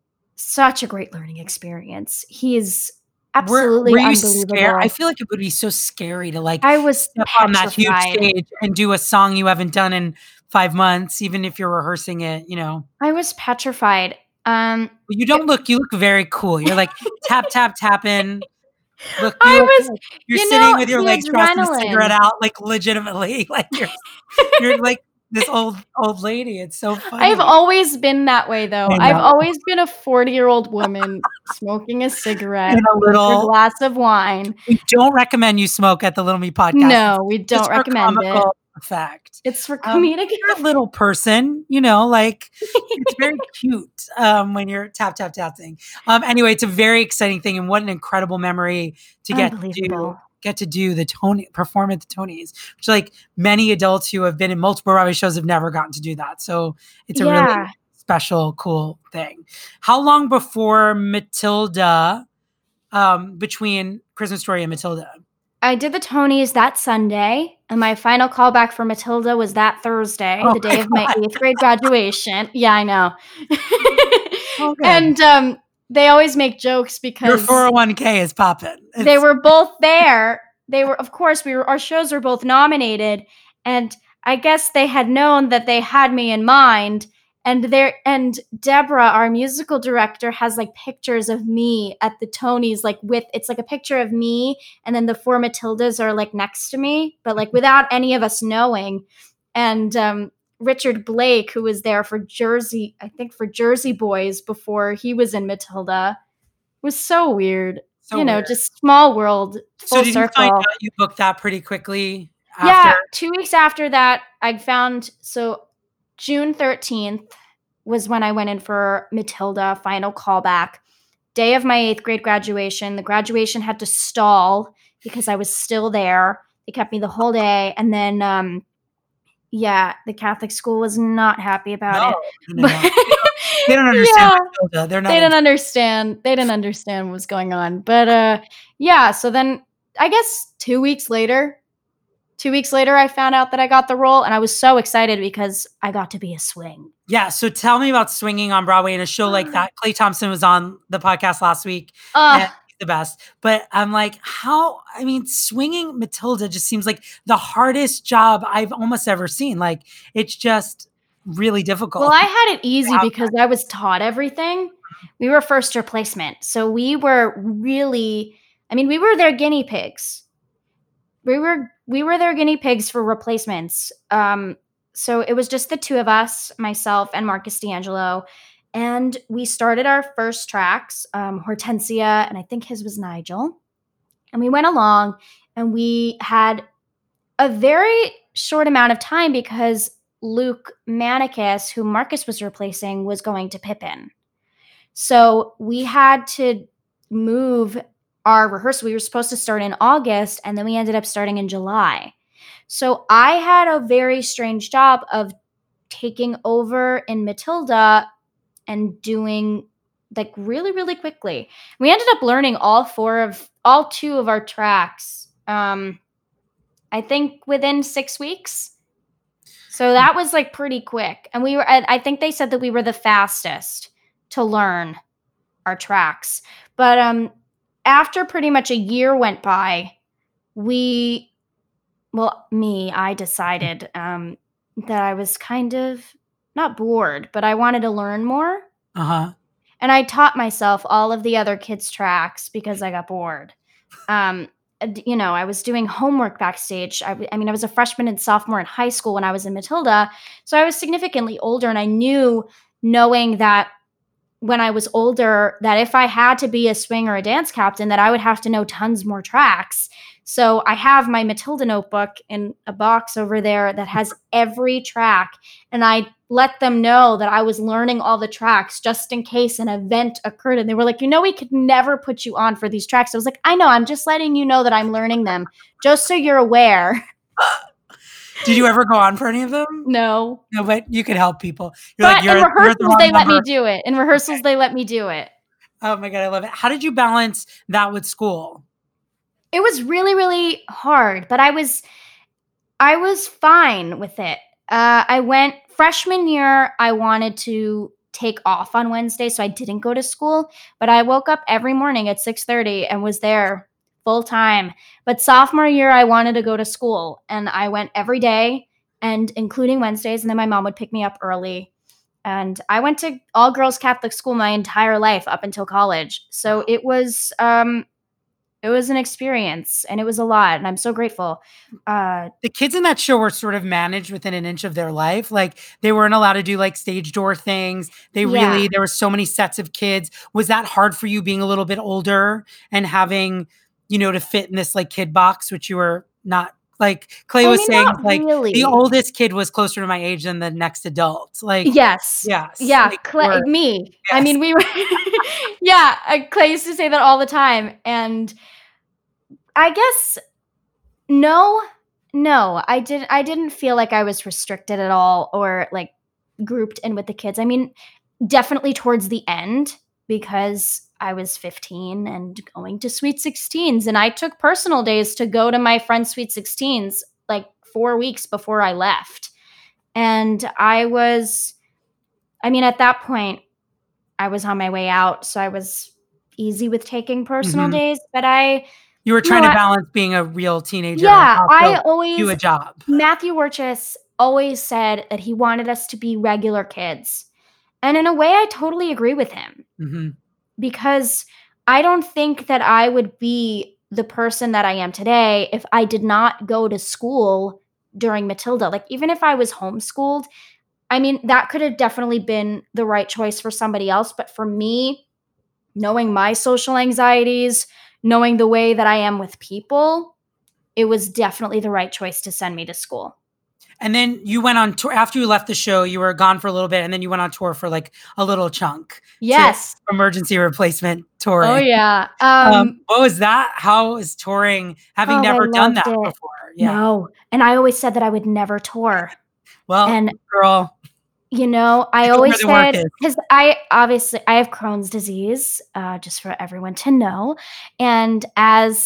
such a great learning experience. He is absolutely were, were you unbelievable. scared? I feel like it would be so scary to like I was step on that huge petrified. stage and do a song you haven't done in five months, even if you're rehearsing it, you know. I was petrified. Um, You don't look, you look very cool. You're like tap, tap, tapping. Look, I you look was, like you're you sitting know, with your the legs crossed and a adrenaline. cigarette out, like legitimately. Like you're, you're like this old, old lady. It's so funny. I've always been that way, though. I I've know. always been a forty-year-old woman smoking a cigarette, And a with little- a glass of wine. We don't recommend you smoke at the Little Me podcast. No, we It's don't for recommend it. comical effect. It's for Um, comedic. You're a little person, you know, like it's very cute um, when you're tap, tap, tapping. Um, anyway, it's a very exciting thing, and what an incredible memory to get to Unbelievable. get to do the Tony perform at the Tonys, which like many adults who have been in multiple Broadway shows have never gotten to do that. So it's a really Yeah. special, cool thing. How long before Matilda, um, between Christmas Story and Matilda? I did the Tonys that Sunday, and my final callback for Matilda was that Thursday, Oh the day my of my God. eighth grade graduation. Yeah, I know. Okay. And um, they always make jokes Your because four oh one k is popping. they were both there. They were, of course, we were. Our shows were both nominated, and I guess they had known that they had me in mind. And there, and Deborah, our musical director, has like pictures of me at the Tonys, like with it's like a picture of me, and then the four Matildas are like next to me, but like without any of us knowing. And um, Richard Blake, who was there for Jersey, I think for Jersey Boys before he was in Matilda, was so weird. So you know, weird. just small world, full So did circle. you find out you booked that pretty quickly after? Yeah, two weeks after that, I found so June thirteenth was when I went in for Matilda, final callback. Day of my eighth grade graduation. The graduation had to stall because I was still there. They kept me the whole day. And then, um, yeah, the Catholic school was not happy about No, no, no, no. it. They don't understand Yeah. Matilda. They're not. They in- didn't understand. They didn't understand what was going on. But uh, yeah, so then I guess two weeks later, Two weeks later, I found out that I got the role, and I was so excited because I got to be a swing. Yeah. So tell me about swinging on Broadway in a show like that. Clay Thompson was on the podcast last week. Uh, and he's the best. But I'm like, how, I mean, swinging Matilda just seems like the hardest job I've almost ever seen. Like, it's just really difficult. Well, I had it easy because I was taught everything. We were first replacement. So we were really, I mean, we were their guinea pigs. We were we were their guinea pigs for replacements. Um, so it was just the two of us, myself and Marcus D'Angelo. And we started our first tracks, um, Hortensia, and I think his was Nigel. And we went along and we had a very short amount of time because Luke Manicus, who Marcus was replacing, was going to Pippin. So we had to move our rehearsal. We were supposed to start in August, and then we ended up starting in July. So I had a very strange job of taking over in Matilda and doing like really, really quickly. We ended up learning all four of, all two of our tracks, um, I think within six weeks. So that was like pretty quick. And we were, I, I think they said that we were the fastest to learn our tracks. But um, after pretty much a year went by, we, well, me, I decided um, that I was kind of not bored, but I wanted to learn more. Uh-huh. And I taught myself all of the other kids' tracks because I got bored. Um, you know, I was doing homework backstage. I, I mean, I was a freshman and sophomore in high school when I was in Matilda. So I was significantly older, and I knew, knowing that when I was older, that if I had to be a swing or a dance captain, that I would have to know tons more tracks. So I have my Matilda notebook in a box over there that has every track. And I let them know that I was learning all the tracks just in case an event occurred. And they were like, you know, we could never put you on for these tracks. I was like, I know, I'm just letting you know that I'm learning them, just so you're aware. Did you ever go on for any of them? No. No, but you could help people. You're But like, you're, in rehearsals, you're the they let number. me do it. In rehearsals, they let me do it. Oh my God, I love it. How did you balance that with school? It was really, really hard, but I was, I was fine with it. Uh, I went freshman year. I wanted to take off on Wednesday, so I didn't go to school. But I woke up every morning at six thirty and was there full time. But sophomore year, I wanted to go to school, and I went every day, and including Wednesdays. And then my mom would pick me up early. And I went to all girls Catholic school my entire life up until college. So it was. Um, It was an experience, and it was a lot, and I'm so grateful. Uh, the kids in that show were sort of managed within an inch of their life. Like, they weren't allowed to do like stage door things. They Yeah. really, there were so many sets of kids. Was that hard for you being a little bit older and having, you know, to fit in this like kid box, which you were not, like Clay I was mean, saying, not like really. the oldest kid was closer to my age than the next adult. Like, yes. yes. Yeah. like, Clay, we're- me. I Yes. mean, we were, yeah, uh, Clay used to say that all the time. And I guess, no, no, I didn't, I didn't feel like I was restricted at all or like grouped in with the kids. I mean, definitely towards the end, because I was fifteen and going to Sweet sixteens, and I took personal days to go to my friend's Sweet sixteens like four weeks before I left. And I was, I mean, at that point, I was on my way out, so I was easy with taking personal Mhm. days, but I, You were trying No, to I- balance being a real teenager. yeah, and I also always, do a job. Matthew Wirchis always said that he wanted us to be regular kids. And in a way, I totally agree with him, hmm because I don't think that I would be the person that I am today if I did not go to school during Matilda. Like, even if I was homeschooled, I mean, that could have definitely been the right choice for somebody else. But for me, knowing my social anxieties, knowing the way that I am with people, it was definitely the right choice to send me to school. And then you went on tour after you left the show. You were gone for a little bit, and then you went on tour for like a little chunk. Yes. Emergency replacement touring. Oh, yeah. Um, Um, what was that? How was touring? Having Oh, I never done that loved it. before. Yeah. No. And I always said that I would never tour. Well, And girl, You know, I You know always where the work said, is. because I obviously I have Crohn's disease, uh, just for everyone to know. And as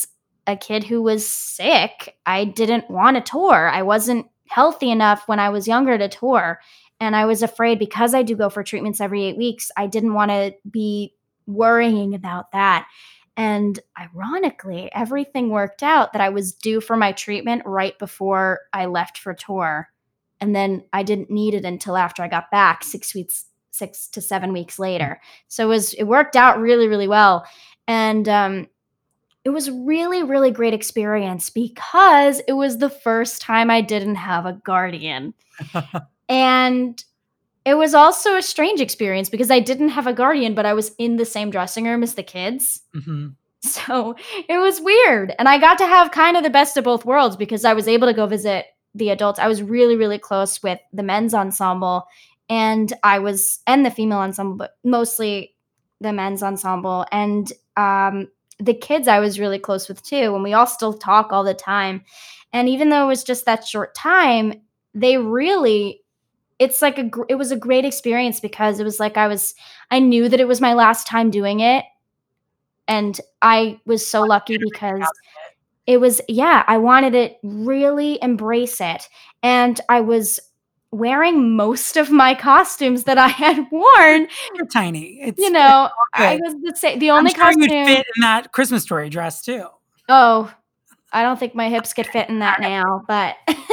a kid who was sick. I didn't want to tour. I wasn't healthy enough when I was younger to tour. And I was afraid because I do go for treatments every eight weeks, I didn't want to be worrying about that. And ironically, everything worked out that I was due for my treatment right before I left for tour. And then I didn't need it until after I got back six weeks, six to seven weeks later. So it was, it worked out really, really well. And um, it was really, really great experience because it was the first time I didn't have a guardian. And it was also a strange experience because I didn't have a guardian, but I was in the same dressing room as the kids. Mm-hmm. So it was weird. And I got to have kind of the best of both worlds because I was able to go visit the adults. I was really, really close with the men's ensemble and I was, and the female ensemble, but mostly the men's ensemble. And um, the kids I was really close with too. And we all still talk all the time. And even though it was just that short time, they really... It's like a, it was a great experience because it was like I was, I knew that it was my last time doing it. And I was so lucky because it was, yeah, I wanted to really embrace it. And I was wearing most of my costumes that I had worn. You're tiny. It's, you know, it's I was the same, the only I'm sure costume. you'd fit in that Christmas Story dress too. Oh, I don't think my hips could fit in that now, but.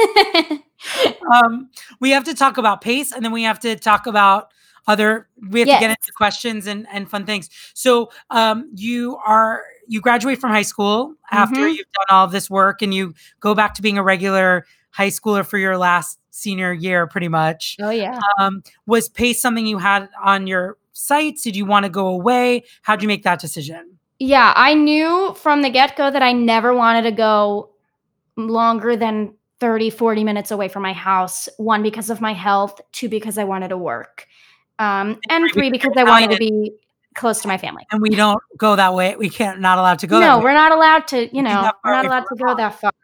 um, we have to talk about pace and then we have to talk about other, we have yes. to get into questions and, and fun things. So um, you are, you graduate from high school after Mm-hmm. you've done all of this work and you go back to being a regular high schooler for your last senior year, pretty much. Oh yeah. Um, was pace something you had on your sights? Did you want to go away? How'd you make that decision? Yeah, I knew from the get-go that I never wanted to go longer than thirty, forty minutes away from my house. One, because of my health. Two, because I wanted to work. Um, and three, because I wanted to be close to my family. And we don't go that way. We can't, not allowed to go no, that way. we're not allowed to, you know, we're not allowed to go that far.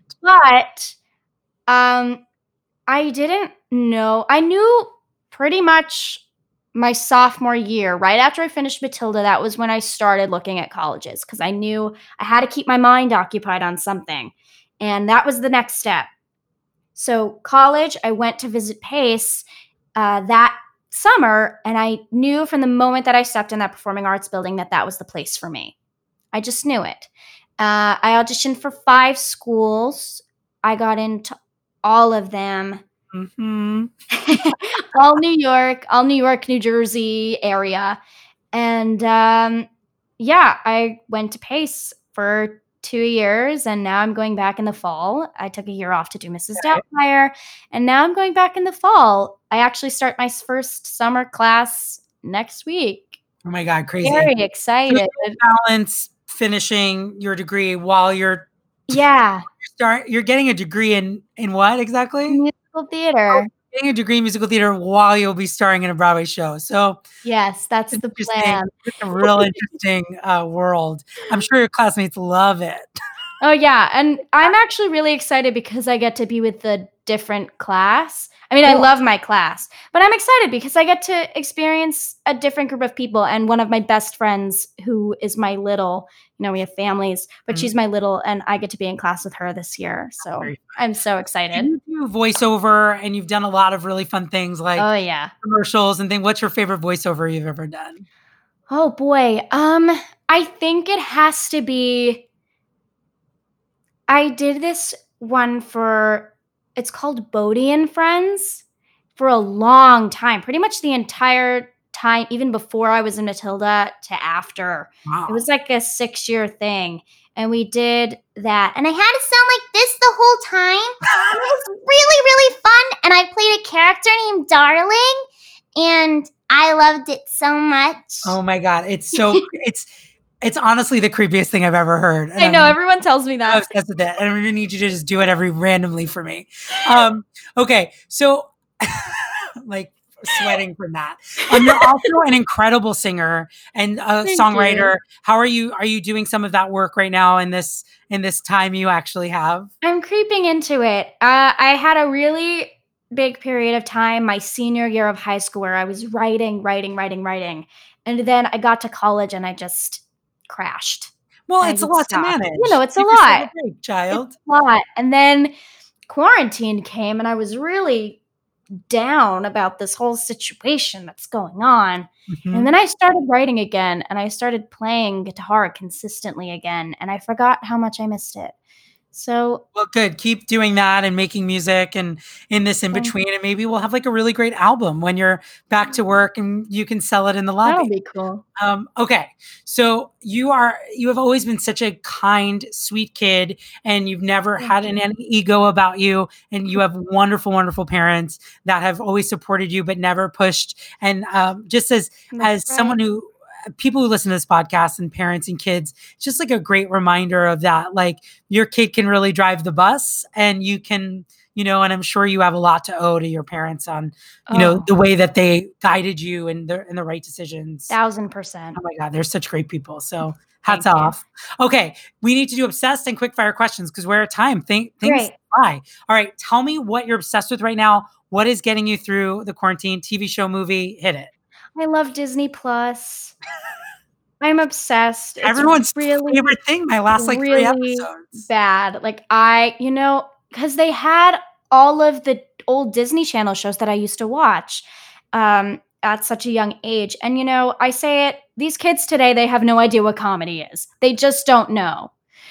But um, I didn't know. I knew pretty much my sophomore year, right after I finished Matilda, that was when I started looking at colleges because I knew I had to keep my mind occupied on something. And that was the next step. So college, I went to visit Pace uh, that summer, and I knew from the moment that I stepped in that performing arts building that that was the place for me. I just knew it. Uh, I auditioned for five schools. I got into all of them. Mm-hmm. all New York, all New York, New Jersey area. And um, yeah, I went to Pace for two years and now I'm going back in the fall. I took a year off to do Missus Doubtfire and now I'm going back in the fall. I actually start my first summer class next week. Oh my God, crazy. Very excited. Balance finishing your degree while you're yeah. start you're getting a degree in in what exactly? Musical theater. Getting a degree in musical theater while you'll be starring in a Broadway show. So yes, that's the plan. It's a real interesting uh, world. I'm sure your classmates love it. Oh yeah, and I'm actually really excited because I get to be with the different class. I mean, cool. I love my class, but I'm excited because I get to experience a different group of people. And one of my best friends, who is my little, you know, we have families, but mm-hmm. she's my little, and I get to be in class with her this year. So I'm so excited. You do voiceover, and you've done a lot of really fun things like oh yeah, commercials and things. What's your favorite voiceover you've ever done? Oh boy, um, I think it has to be. I did this one for. It's called Bodie and Friends for a long time, pretty much the entire time, even before I was in Matilda to after. Wow. It was like a six year thing. And we did that. And I had to sound like this the whole time. And it was really, really fun. And I played a character named Darling. And I loved it so much. Oh my God. It's so, it's, It's honestly the creepiest thing I've ever heard. And I know, I'm, everyone tells me that. I'm obsessed with it. And I'm going to need you to just do it every randomly for me. Um, okay, so like sweating from that. Um, you're also an incredible singer and a Thank songwriter. you. How are you? Are you doing some of that work right now in this in this time you actually have? I'm creeping into it. Uh, I had a really big period of time, my senior year of high school, where I was writing, writing, writing, writing. And then I got to college and I just crashed. Well, I it's a would lot stop. to manage. You know, it's a Give yourself lot. break, child. It's a lot. And then quarantine came, and I was really down about this whole situation that's going on. Mhm. And then I started writing again, and I started playing guitar consistently again, and I forgot how much I missed it. So, Well, good. Keep doing that and making music and in this in Thank between. And maybe we'll have like a really great album when you're back to work and you can sell it in the that'll lobby. be cool. Um, okay. So you are, you have always been such a kind, sweet kid, and you've never Thank had you. an, any ego about you. And you have wonderful, wonderful parents that have always supported you, but never pushed. And um, just as, That's as someone right. who, people who listen to this podcast and parents and kids, it's just like a great reminder of that. Like your kid can really drive the bus and you can, you know, and I'm sure you have a lot to owe to your parents on, you know, Oh, the way that they guided you and the, and the right decisions. thousand percent. Oh my God, they're such great people. So hats Thank you. off. Okay. We need to do obsessed and quick fire questions because we're at time. Think things Great. fly. All right. Tell me what you're obsessed with right now. What is getting you through the quarantine? T V show, movie, hit it. I love Disney Plus. I'm obsessed. It's Everyone's really, favorite thing my last like three really episodes. bad. Like I, you know, because they had all of the old Disney Channel shows that I used to watch um, at such a young age. And, you know, I say it, these kids today, they have no idea what comedy is. They just don't know.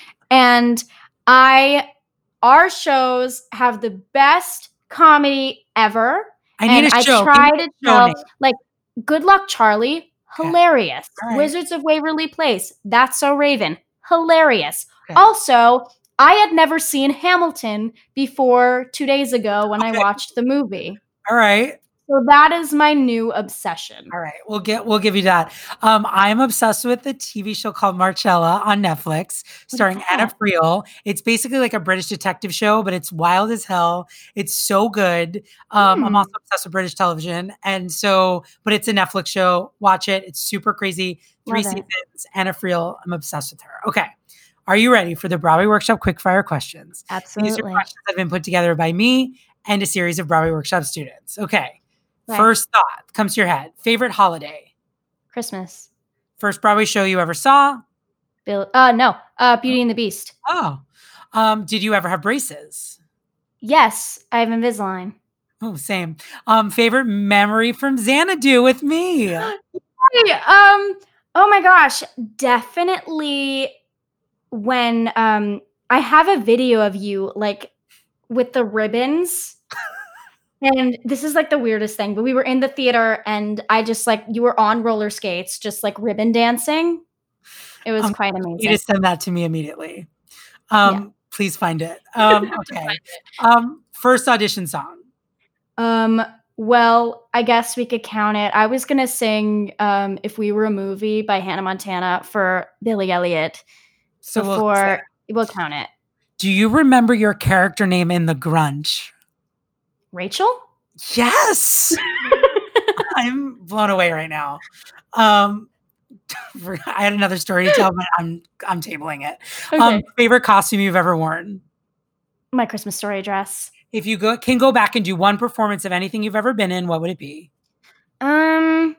And I, our shows have the best comedy ever. I need and a I show. try Give me to a show tell, name. like, Good Luck Charlie, Okay. hilarious. All right. Wizards of Waverly Place, That's So Raven, hilarious. Okay. Also, I had never seen Hamilton before two days ago when I Okay. watched the movie. All right. So that is my new obsession. All right. We'll get we'll give you that. Um, I'm obsessed with a T V show called Marcella on Netflix, starring is Anna that? Friel. It's basically like a British detective show, but it's wild as hell. It's so good. Um, I'm Hmm. also obsessed with British television. And so, but it's a Netflix show. Watch it. It's super crazy. Three Love it. seasons. Anna Friel. I'm obsessed with her. Okay. Are you ready for the Broadway Workshop quickfire questions? These are Absolutely. questions that have been put together by me and a series of Broadway Workshop students. Okay. Right. First thought comes to your head. Favorite holiday? Christmas. First Broadway show you ever saw? Bill. Uh, no. Uh, Beauty and the Beast. Oh. Um, did you ever have braces? Yes, I have Invisalign. Oh, same. Um, favorite memory from Xanadu with me? Hey, um. Oh my gosh, definitely. When um, I have a video of you like with the ribbons. And this is like the weirdest thing, but we were in the theater and I just like, you were on roller skates, just like ribbon dancing. It was Um, quite You amazing. just send that to me immediately. Um, Please find it. Um, okay. Um, first audition song. Um, well, I guess we could count it. I was gonna sing um, If We Were a Movie by Hannah Montana for Billy Elliot. So we'll before say- we'll count it. do you remember your character name in The Grunge? Rachel? Yes. I'm blown away right now. Um, I had another story to tell, but I'm I'm tabling it. Um, Okay. favorite costume you've ever worn? My Christmas Story dress. If you go, can go back and do one performance of anything you've ever been in, what would it be? Um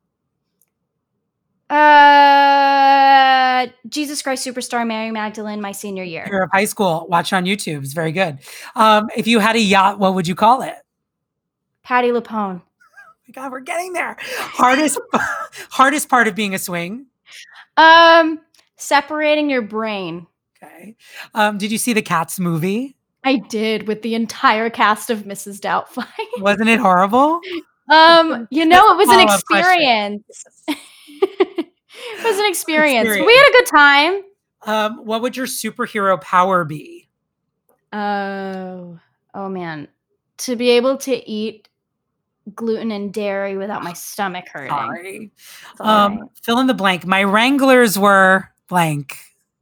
uh Jesus Christ Superstar Mary Magdalene my senior year. Year of high school. Watch it on YouTube. It's very good. Um, if you had a yacht, what would you call it? Patty LuPone. My God, we're getting there. Hardest hardest part of being a swing. Um separating your brain. Okay. Um, did you see the Cats movie? I did with the entire cast of Missus Doubtfire. Wasn't it horrible? Um, you know, it was an Follow-up question. experience. It was an experience. Experience. We had a good time. Um, what would your superhero power be? Oh, oh man. To be able to eat gluten and dairy without my stomach hurting. Sorry. It's all Um, right. fill in the blank. My Wranglers were blank.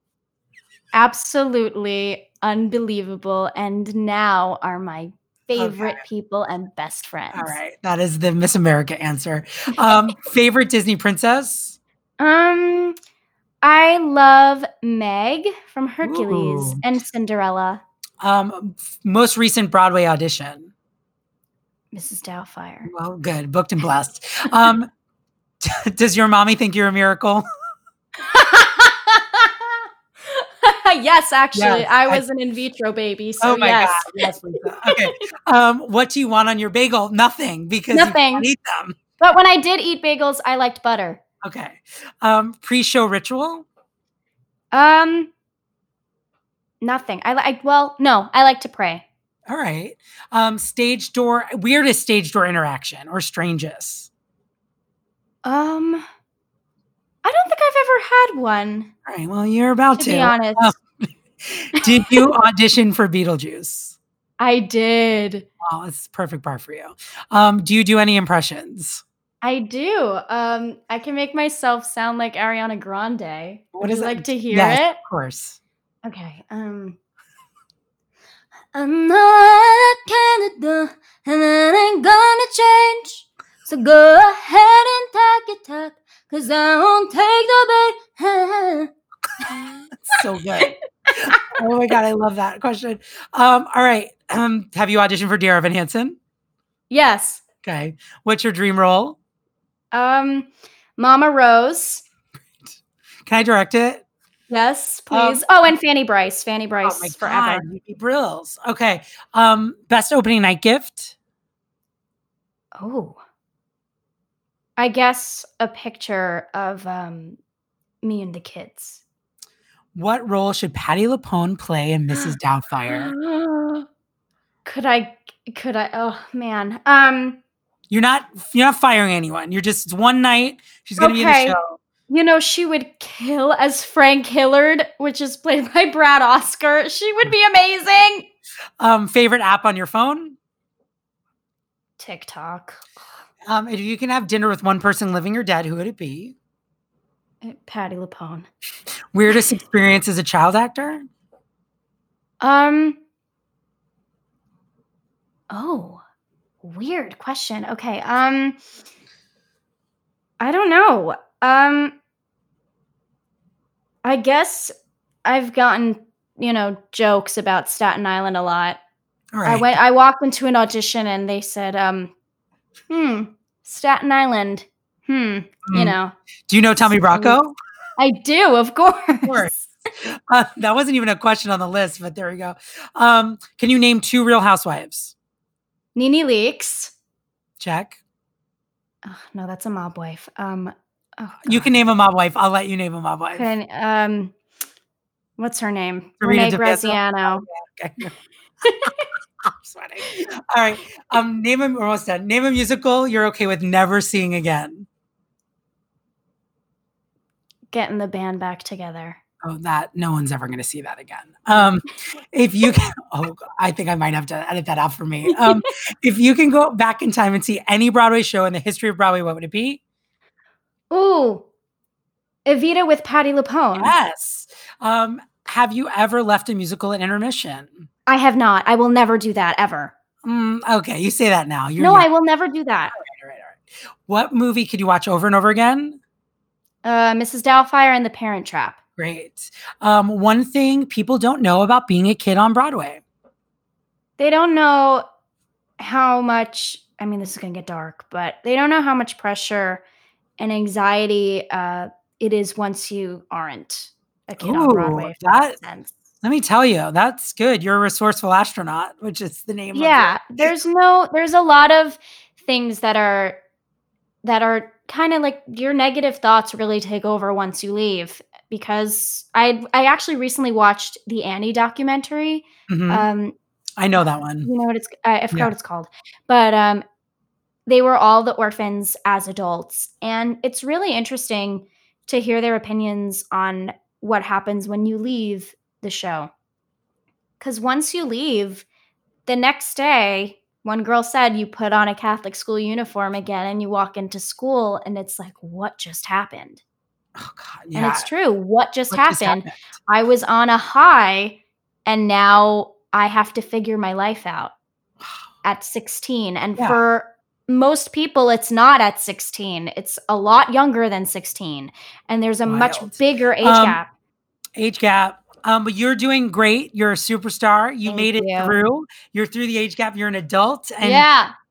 Absolutely unbelievable. And now are my favorite people and best friends. All right. That is the Miss America answer. Um, favorite Disney princess? Um, I love Meg from Hercules Ooh. and Cinderella. Um, f- most recent Broadway audition. Missus Doubtfire. Well, good. Booked and blessed. Um, does your mommy think you're a miracle? Yes, actually, Yes, I I- was an in vitro baby. So Oh my yes. God. Yes, Lisa. Okay. Um, what do you want on your bagel? Nothing, because you Nothing. can't eat them. But when I did eat bagels, I liked butter. Okay. Um, pre-show ritual? Um, nothing. I like. Well, no, I like to pray. All right. Um, stage door, weirdest stage door interaction or strangest? Um, I don't think I've ever had one. All right. Well, you're about To to. be honest, Um, did you audition for Beetlejuice? I did. Oh, it's the perfect part for you. Um, do you do any impressions? I do. Um, I can make myself sound like Ariana Grande. What Would is you that? like to hear Yes, it? of course. Okay. Um. I'm not Canada, and it ain't gonna change. So go ahead and talk your talk, cause I won't take the bait. So good. Oh my God, I love that question. Um, all right. Um, have you auditioned for Dear Evan Hansen? Yes. Okay. What's your dream role? Um, Mama Rose. Can I direct it? Yes, Um, please. oh, and Fanny Bryce. Fanny Bryce Oh my forever. God, Nikki Brills. Okay. Um, best opening night gift? Oh. I guess a picture of um me and the kids. What role should Patti LuPone play in Missus Doubtfire? Could I could I oh man. Um You're not you're not firing anyone. You're just it's one night. She's gonna be in the Okay. show. You know, she would kill as Frank Hillard, which is played by Brad Oscar. She would be amazing. Um, favorite app on your phone? TikTok. Um, if you can have dinner with one person living or dead, who would it be? Patti LuPone. Weirdest experience as a child actor? Um. Oh, weird question. Okay. Um. I don't know. Um. I guess I've gotten, you know, jokes about Staten Island a lot. All I right. went. I walked into an audition and they said, um, "Hmm, Staten Island. Hmm, Hmm. you know." Do you know Tommy Bracco? I do, of course. Of course. Uh, that wasn't even a question on the list, but there we go. Um, can you name two Real Housewives? Nene Leakes. Check. Oh, no, that's a mob wife. Um, oh, You God. can name a mob wife. I'll let you name a mob wife. Can, um, what's her name? Serena Renee DePezzo? Graziano. Okay. I'm sweating. All right. Um, name a, we're almost done. Name a musical you're okay with never seeing again. Getting the band back together. Oh, that no one's ever going to see that again. Um, if you can, oh, I think I might have to edit that out for me. Um, if you can go back in time and see any Broadway show in the history of Broadway, what would it be? Ooh, Evita with Patti LuPone. Yes. Um, have you ever left a musical at intermission? I have not. I will never do that ever. Mm, okay, you say that now. You're no, young. I will never do that. All right, all right, all right. What movie could you watch over and over again? Uh, Missus Doubtfire and The Parent Trap. Great. Um, one thing people don't know about being a kid on Broadway. They don't know how much, I mean, this is going to get dark, but they don't know how much pressure and anxiety uh, it is once you aren't a kid on Ooh, Broadway. If that- that makes sense. Let me tell you, that's good. You're a resourceful astronaut, which is the name Yeah, of it. there's no, there's a lot of things that are, that are kind of like your negative thoughts really take over once you leave. Because I, I actually recently watched the Annie documentary. Mhm. Um, I know that one. you know what it's, I, I forgot Yeah. what it's called, but um, they were all the orphans as adults, and it's really interesting to hear their opinions on what happens when you leave the show. Because once you leave, the next day, one girl said you put on a Catholic school uniform again and you walk into school, and it's like, what just happened? Oh God, And yeah. it's true. What just What just happened? happened? I was on a high, and now I have to figure my life out at sixteen. And Yeah. for most people, it's not at sixteen. It's a lot younger than sixteen. And there's a Wild. much bigger age Um, gap. Age gap. Um, but you're doing great. You're a superstar. You Thank made it you. through. You're through the age gap. You're an adult, and Yeah.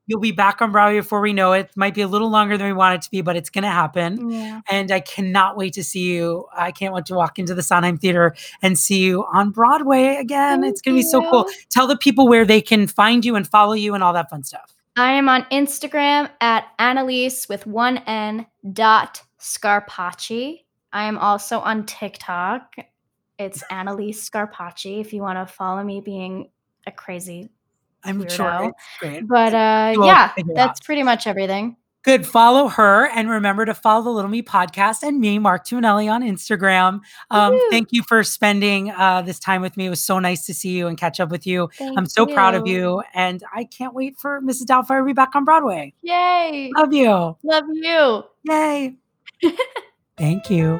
You'll be back on Broadway before we know it. Might be a little longer than we want it to be, but it's going to happen. Yeah. And I cannot wait to see you. I can't wait to walk into the Sondheim Theater and see you on Broadway again. Thank it's going to be so cool. you. Tell the people where they can find you and follow you and all that fun stuff. I am on Instagram at Annalise with one N dot Scarpacci. I am also on TikTok. It's Annalise Scarpacci if you want to follow me being a crazy I'm weirdo. sure it's great. But uh, We'll yeah, figure it that's out. pretty much everything. Good. Follow her and remember to follow the Little Me podcast and me, Mark Tuminelli, on Instagram. Um, Woo. thank you for spending uh, this time with me. It was so nice to see you and catch up with you. Thank I'm so proud of you. you. And I can't wait for Missus Doubtfire to be back on Broadway. Yay. Love you. Love you. Yay. Thank you.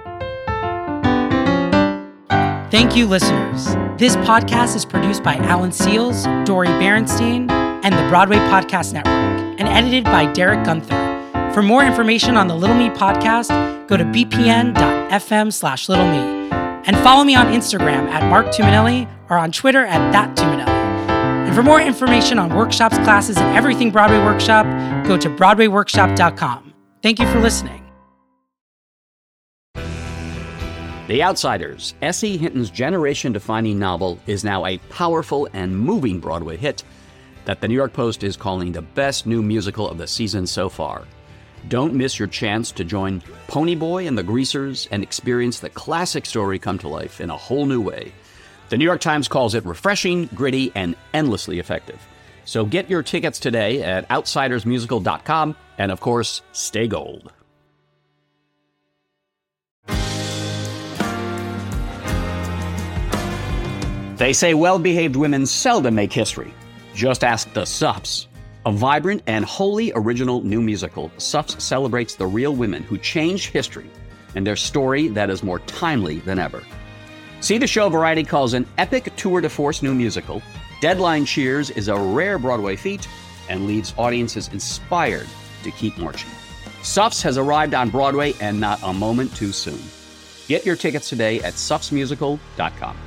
Thank you, listeners. This podcast is produced by Alan Seals, Dory Berenstein, and the Broadway Podcast Network, and edited by Derek Gunther. For more information on the Little Me podcast, go to bpn.fm slash little me. And follow me on Instagram at Mark Tuminelli or on Twitter at that Tuminelli. And for more information on workshops, classes, and everything Broadway Workshop, go to broadway workshop dot com. Thank you for listening. The Outsiders, S E. Hinton's generation-defining novel, is now a powerful and moving Broadway hit that the New York Post is calling the best new musical of the season so far. Don't miss your chance to join Ponyboy and the Greasers and experience the classic story come to life in a whole new way. The New York Times calls it refreshing, gritty, and endlessly effective. So get your tickets today at outsiders musical dot com, and of course, stay gold. They say well-behaved women seldom make history. Just ask the Suffs. A vibrant and wholly original new musical, Suffs celebrates the real women who changed history and their story that is more timely than ever. See the show Variety calls an epic tour de force new musical. Deadline cheers is a rare Broadway feat and leaves audiences inspired to keep marching. Suffs has arrived on Broadway and not a moment too soon. Get your tickets today at suffs musical dot com.